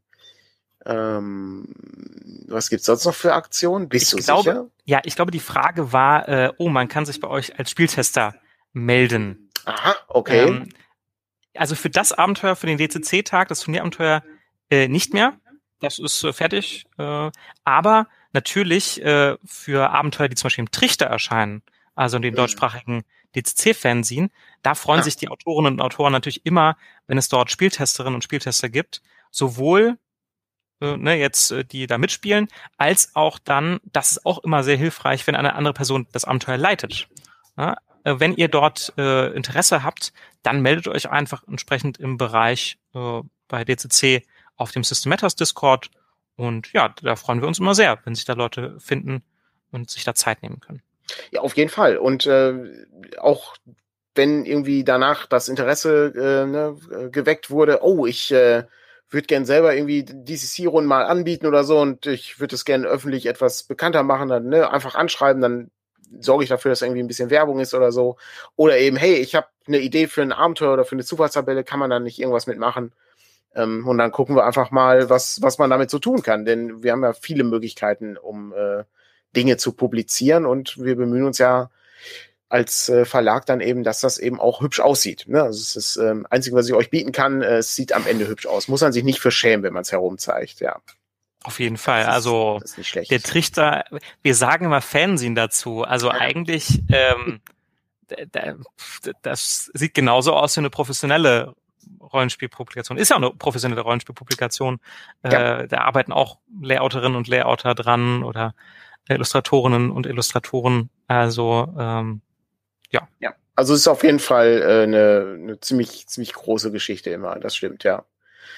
Ähm, was gibt's sonst noch für Aktionen? Bist ich du glaube, sicher? Ja, ich glaube, die Frage war, äh, oh, man kann sich bei euch als Spieltester melden. Aha, okay. Ähm, also für das Abenteuer, für den D C C-Tag, das Turnierabenteuer, äh, nicht mehr. Das ist äh, fertig. Äh, aber natürlich äh, für Abenteuer, die zum Beispiel im Trichter erscheinen, also in den mhm. deutschsprachigen D C C-Fanzine, da freuen ah. sich die Autorinnen und Autoren natürlich immer, wenn es dort Spieltesterinnen und Spieltester gibt, sowohl äh, ne, jetzt äh, die da mitspielen, als auch dann, das ist auch immer sehr hilfreich, wenn eine andere Person das Abenteuer leitet. Ja, äh, wenn ihr dort äh, Interesse habt, dann meldet euch einfach entsprechend im Bereich äh, bei D C C auf dem System Matters Discord und ja, da freuen wir uns immer sehr, wenn sich da Leute finden und sich da Zeit nehmen können. Ja, auf jeden Fall. Und äh, auch wenn irgendwie danach das Interesse äh, ne, geweckt wurde, oh, ich äh, würde gern selber irgendwie D C C-Runden mal anbieten oder so und ich würde es gerne öffentlich etwas bekannter machen, dann ne, einfach anschreiben, dann sorge ich dafür, dass irgendwie ein bisschen Werbung ist oder so. Oder eben, hey, ich habe eine Idee für ein Abenteuer oder für eine Zufallstabelle, kann man da nicht irgendwas mitmachen? Ähm, und dann gucken wir einfach mal, was, was man damit so tun kann. Denn wir haben ja viele Möglichkeiten, um äh, Dinge zu publizieren und wir bemühen uns ja als äh, Verlag dann eben, dass das eben auch hübsch aussieht. Ne? Also es ist das ähm, Einzige, was ich euch bieten kann, äh, es sieht am Ende hübsch aus. Muss man sich nicht für schämen, wenn man es herumzeigt, ja. Auf jeden Fall. Das ist, also das ist nicht schlecht. Der Trichter, wir sagen immer Fanzine dazu. Also ja. eigentlich, ähm, das sieht genauso aus wie eine professionelle Rollenspielpublikation. Ist ja auch eine professionelle Rollenspielpublikation. Ja. Äh, da arbeiten auch Layouterinnen und Layouter dran oder Illustratorinnen und Illustratoren. Also ähm, ja. Ja, also es ist auf jeden Fall äh, eine, eine ziemlich, ziemlich große Geschichte immer, das stimmt, ja.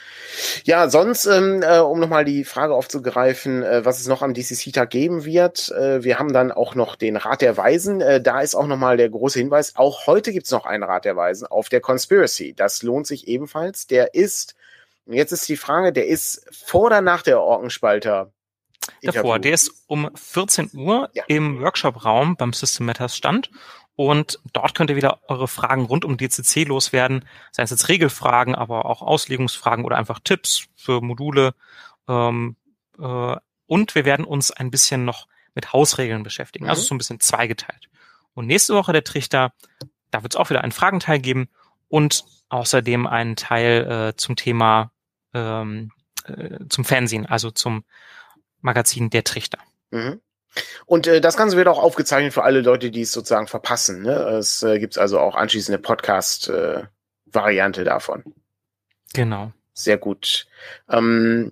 Ja, sonst, ähm, äh, um nochmal die Frage aufzugreifen, äh, was es noch am D C C-Tag geben wird. Äh, wir haben dann auch noch den Rat der Weisen. Äh, da ist auch nochmal der große Hinweis, auch heute gibt's noch einen Rat der Weisen auf der Conspiracy. Das lohnt sich ebenfalls. Der ist, jetzt ist die Frage, der ist vor oder nach der Orkenspalter? Davor, der ist um vierzehn Uhr ja. im Workshop-Raum beim System Matters Stand. Und dort könnt ihr wieder eure Fragen rund um D C C loswerden, seien es jetzt Regelfragen, aber auch Auslegungsfragen oder einfach Tipps für Module. Ähm, äh, und wir werden uns ein bisschen noch mit Hausregeln beschäftigen, mhm. also so ein bisschen zweigeteilt. Und nächste Woche der Trichter, da wird es auch wieder einen Fragenteil geben und außerdem einen Teil äh, zum Thema, ähm, äh, zum Fernsehen, also zum Magazin Der Trichter. Mhm. Und äh, das Ganze wird auch aufgezeichnet für alle Leute, die es sozusagen verpassen. Ne? Es äh, gibt also auch anschließend eine Podcast-Variante äh, davon. Genau. Sehr gut. Ähm,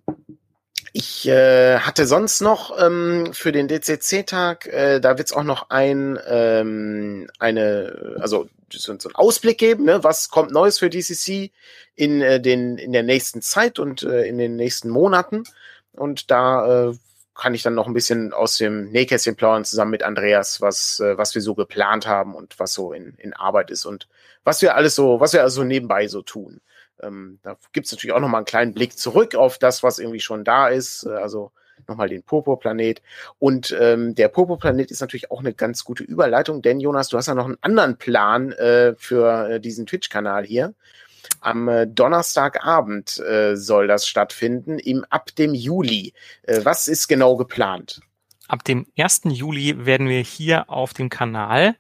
ich äh, hatte sonst noch ähm, für den D C C-Tag, äh, da wird es auch noch ein, ähm, eine, also so, so einen Ausblick geben, ne? Was kommt Neues für D C C in äh, den in der nächsten Zeit und äh, in den nächsten Monaten. Und da äh, kann ich dann noch ein bisschen aus dem Nähkästchen plaudern zusammen mit Andreas, was äh, was wir so geplant haben und was so in in Arbeit ist und was wir alles so, was wir also nebenbei so tun. Ähm, da gibt's natürlich auch noch mal einen kleinen Blick zurück auf das, was irgendwie schon da ist, äh, also nochmal den Purpurplanet. Und ähm, der Purpurplanet ist natürlich auch eine ganz gute Überleitung, denn Jonas, du hast ja noch einen anderen Plan äh, für äh, diesen Twitch-Kanal hier. Am äh, Donnerstagabend äh, soll das stattfinden, im ab dem Juli. Äh, was ist genau geplant? Ab dem ersten Juli werden wir hier auf dem Kanal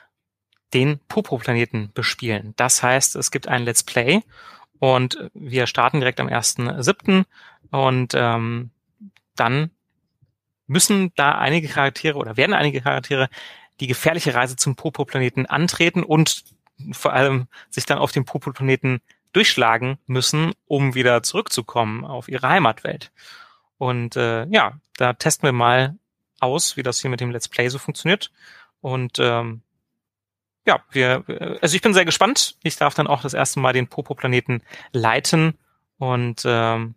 den Purpurplaneten bespielen. Das heißt, es gibt ein Let's Play und wir starten direkt am ersten siebten und ähm, dann müssen da einige Charaktere oder werden einige Charaktere die gefährliche Reise zum Purpurplaneten antreten und vor allem sich dann auf dem Purpurplaneten durchschlagen müssen, um wieder zurückzukommen auf ihre Heimatwelt. Und äh, ja, da testen wir mal aus, wie das hier mit dem Let's Play so funktioniert. Und ähm, ja, wir, also ich bin sehr gespannt. Ich darf dann auch das erste Mal den Purpurplaneten leiten und ähm,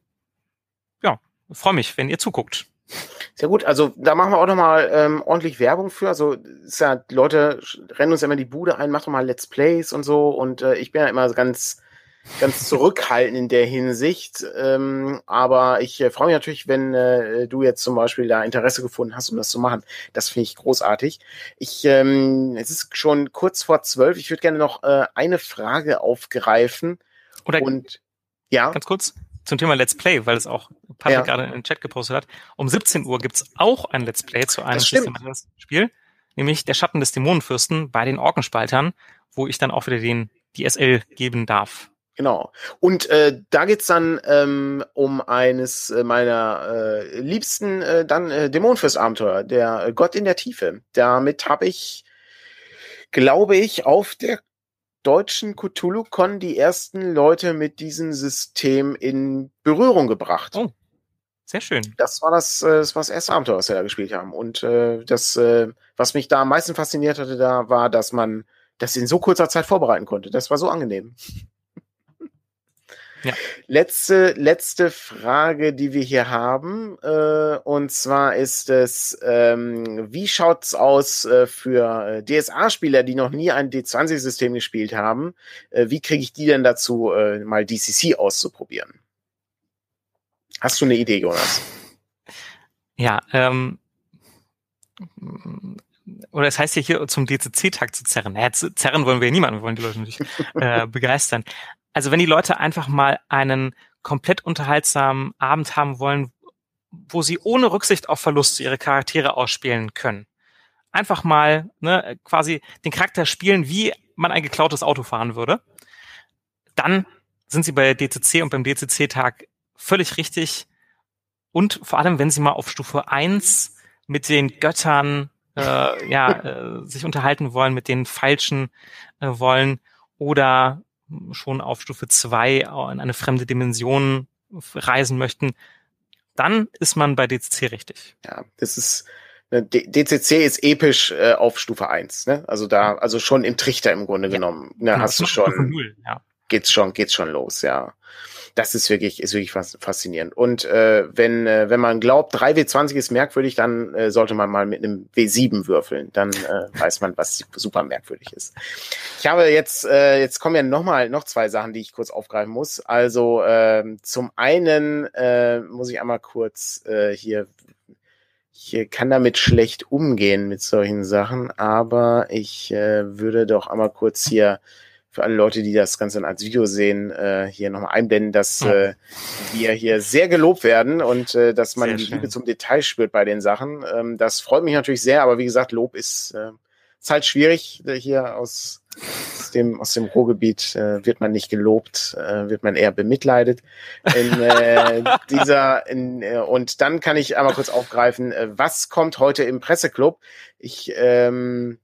ja, freue mich, wenn ihr zuguckt. Sehr gut, also da machen wir auch nochmal ähm, ordentlich Werbung für. Also ist ja, die Leute rennen uns ja immer die Bude ein, machen mal Let's Plays und so. Und äh, ich bin ja immer ganz, ganz zurückhaltend in der Hinsicht. Ähm, aber ich äh, freue mich natürlich, wenn äh, du jetzt zum Beispiel da Interesse gefunden hast, um das zu machen. Das finde ich großartig. Ich, ähm, es ist schon kurz vor zwölf. Ich würde gerne noch äh, eine Frage aufgreifen. Oder und ja, ganz kurz zum Thema Let's Play, weil es auch Patrick ja. gerade in den Chat gepostet hat. Um siebzehn Uhr gibt's auch ein Let's Play zu einem Spiel, nämlich der Schatten des Dämonenfürsten bei den Orkenspaltern, wo ich dann auch wieder den D S L geben darf. Genau. Und äh, da geht's dann ähm, um eines äh, meiner äh, liebsten äh, dann äh, Dämonenfürst-Abenteuer, der äh, Gott in der Tiefe. Damit habe ich, glaube ich, auf der deutschen Cthulhu-Con die ersten Leute mit diesem System in Berührung gebracht. Oh, sehr schön. Das war das, äh, das war das erste Abenteuer, was wir da gespielt haben. Und äh, das, äh, was mich da am meisten fasziniert hatte, da war, dass man das in so kurzer Zeit vorbereiten konnte. Das war so angenehm. Ja. Letzte, letzte Frage, die wir hier haben, äh, und zwar ist es, ähm, wie schaut's aus äh, für D S A-Spieler, die noch nie ein D zwanzig-System gespielt haben? Äh, wie kriege ich die denn dazu, äh, mal D C C auszuprobieren? Hast du eine Idee, Jonas? Ja, ähm, oder es heißt ja hier zum D C C-Tag zu zerren. Naja, zerren wollen wir ja niemanden, wir wollen die Leute natürlich äh, begeistern. Also wenn die Leute einfach mal einen komplett unterhaltsamen Abend haben wollen, wo sie ohne Rücksicht auf Verluste ihre Charaktere ausspielen können. Einfach mal ne, quasi den Charakter spielen, wie man ein geklautes Auto fahren würde. Dann sind sie bei D C C und beim D C C-Tag völlig richtig. Und vor allem, wenn sie mal auf Stufe eins mit den Göttern äh, ja, äh, sich unterhalten wollen, mit den Falschen äh, wollen oder schon auf Stufe zwei in eine fremde Dimension reisen möchten, dann ist man bei D C C richtig. Ja, das ist D C C ist episch äh, auf Stufe eins, ne? Also da, also schon im Trichter im Grunde ja. genommen. Ne, genau, hast du schon, null, ja. geht's schon, geht's schon los, ja. Das ist wirklich, ist wirklich faszinierend. Und äh, wenn, äh, wenn man glaubt, drei W zwanzig ist merkwürdig, dann äh, sollte man mal mit einem W sieben würfeln. Dann äh, weiß man, was super merkwürdig ist. Ich habe jetzt, äh, jetzt kommen ja noch mal noch zwei Sachen, die ich kurz aufgreifen muss. Also äh, zum einen äh, muss ich einmal kurz äh, hier, ich kann damit schlecht umgehen mit solchen Sachen, aber ich äh, würde doch einmal kurz hier für alle Leute, die das Ganze als Video sehen, äh, hier nochmal einblenden, dass äh, wir hier sehr gelobt werden und äh, dass man sehr die schön. Liebe zum Detail spürt bei den Sachen. Ähm, das freut mich natürlich sehr, aber wie gesagt, Lob ist, äh, ist halt schwierig. Hier aus, aus dem aus dem Ruhrgebiet äh, wird man nicht gelobt, äh, wird man eher bemitleidet. In, äh, dieser in, äh, und dann kann ich einmal kurz aufgreifen, äh, was kommt heute im Presseclub? Ich ähm,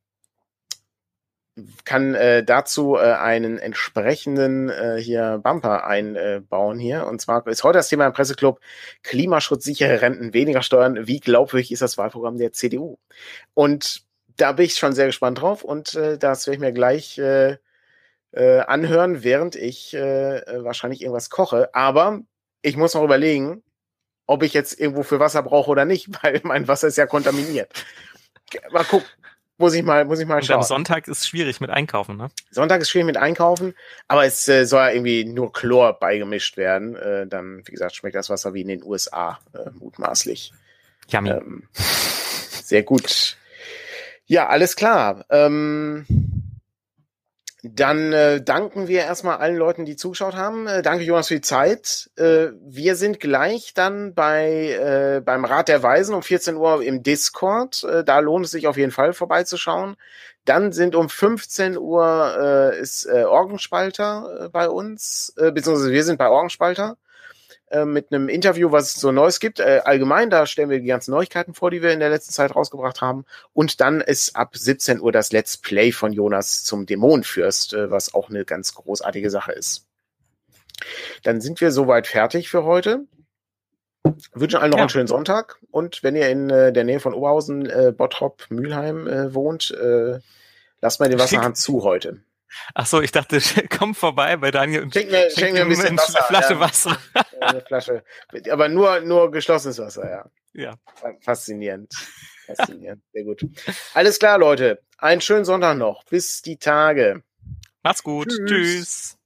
kann äh, dazu äh, einen entsprechenden äh, hier Bumper einbauen hier. Und zwar ist heute das Thema im Presseclub klimaschutzsichere Renten, weniger Steuern. Wie glaubwürdig ist das Wahlprogramm der C D U? Und da bin ich schon sehr gespannt drauf und äh, das werde ich mir gleich äh, äh, anhören, während ich äh, wahrscheinlich irgendwas koche. Aber ich muss noch überlegen, ob ich jetzt irgendwo für Wasser brauche oder nicht, weil mein Wasser ist ja kontaminiert. Mal gucken. Muss ich mal, muss ich mal schauen. Und am Sonntag ist schwierig mit Einkaufen, ne? Sonntag ist schwierig mit Einkaufen, aber es äh, soll ja irgendwie nur Chlor beigemischt werden. Äh, dann, wie gesagt, schmeckt das Wasser wie in den U S A, äh, mutmaßlich. Yummy. Ähm, sehr gut. Ja, alles klar. Ähm, dann äh, danken wir erstmal allen Leuten, die zugeschaut haben. Äh, danke, Jonas, für die Zeit. Äh, wir sind gleich dann bei äh, beim Rat der Weisen um vierzehn Uhr im Discord. Äh, da lohnt es sich auf jeden Fall vorbeizuschauen. Dann sind um fünfzehn Uhr äh, ist äh, Orgenspalter äh, bei uns, äh, beziehungsweise wir sind bei Orgenspalter äh, mit einem Interview, was es so Neues gibt. Äh, allgemein, da stellen wir die ganzen Neuigkeiten vor, die wir in der letzten Zeit rausgebracht haben. Und dann ist ab siebzehn Uhr das Let's Play von Jonas zum Dämonenfürst, äh, was auch eine ganz großartige Sache ist. Dann sind wir soweit fertig für heute. Wünschen allen noch ja. einen schönen Sonntag. Und wenn ihr in äh, der Nähe von Oberhausen, äh, Bottrop, Mülheim äh, wohnt, äh, lasst mal den Wasserhahn zu heute. Ach so, ich dachte, komm vorbei bei Daniel und schenk mir, schenk mir ein bisschen Wasser, eine Flasche ja. Wasser. Eine Flasche. Aber nur, nur geschlossenes Wasser, ja. Ja. Faszinierend. Faszinierend. Sehr gut. Alles klar, Leute. Einen schönen Sonntag noch. Bis die Tage. Macht's gut. Tschüss. Tschüss.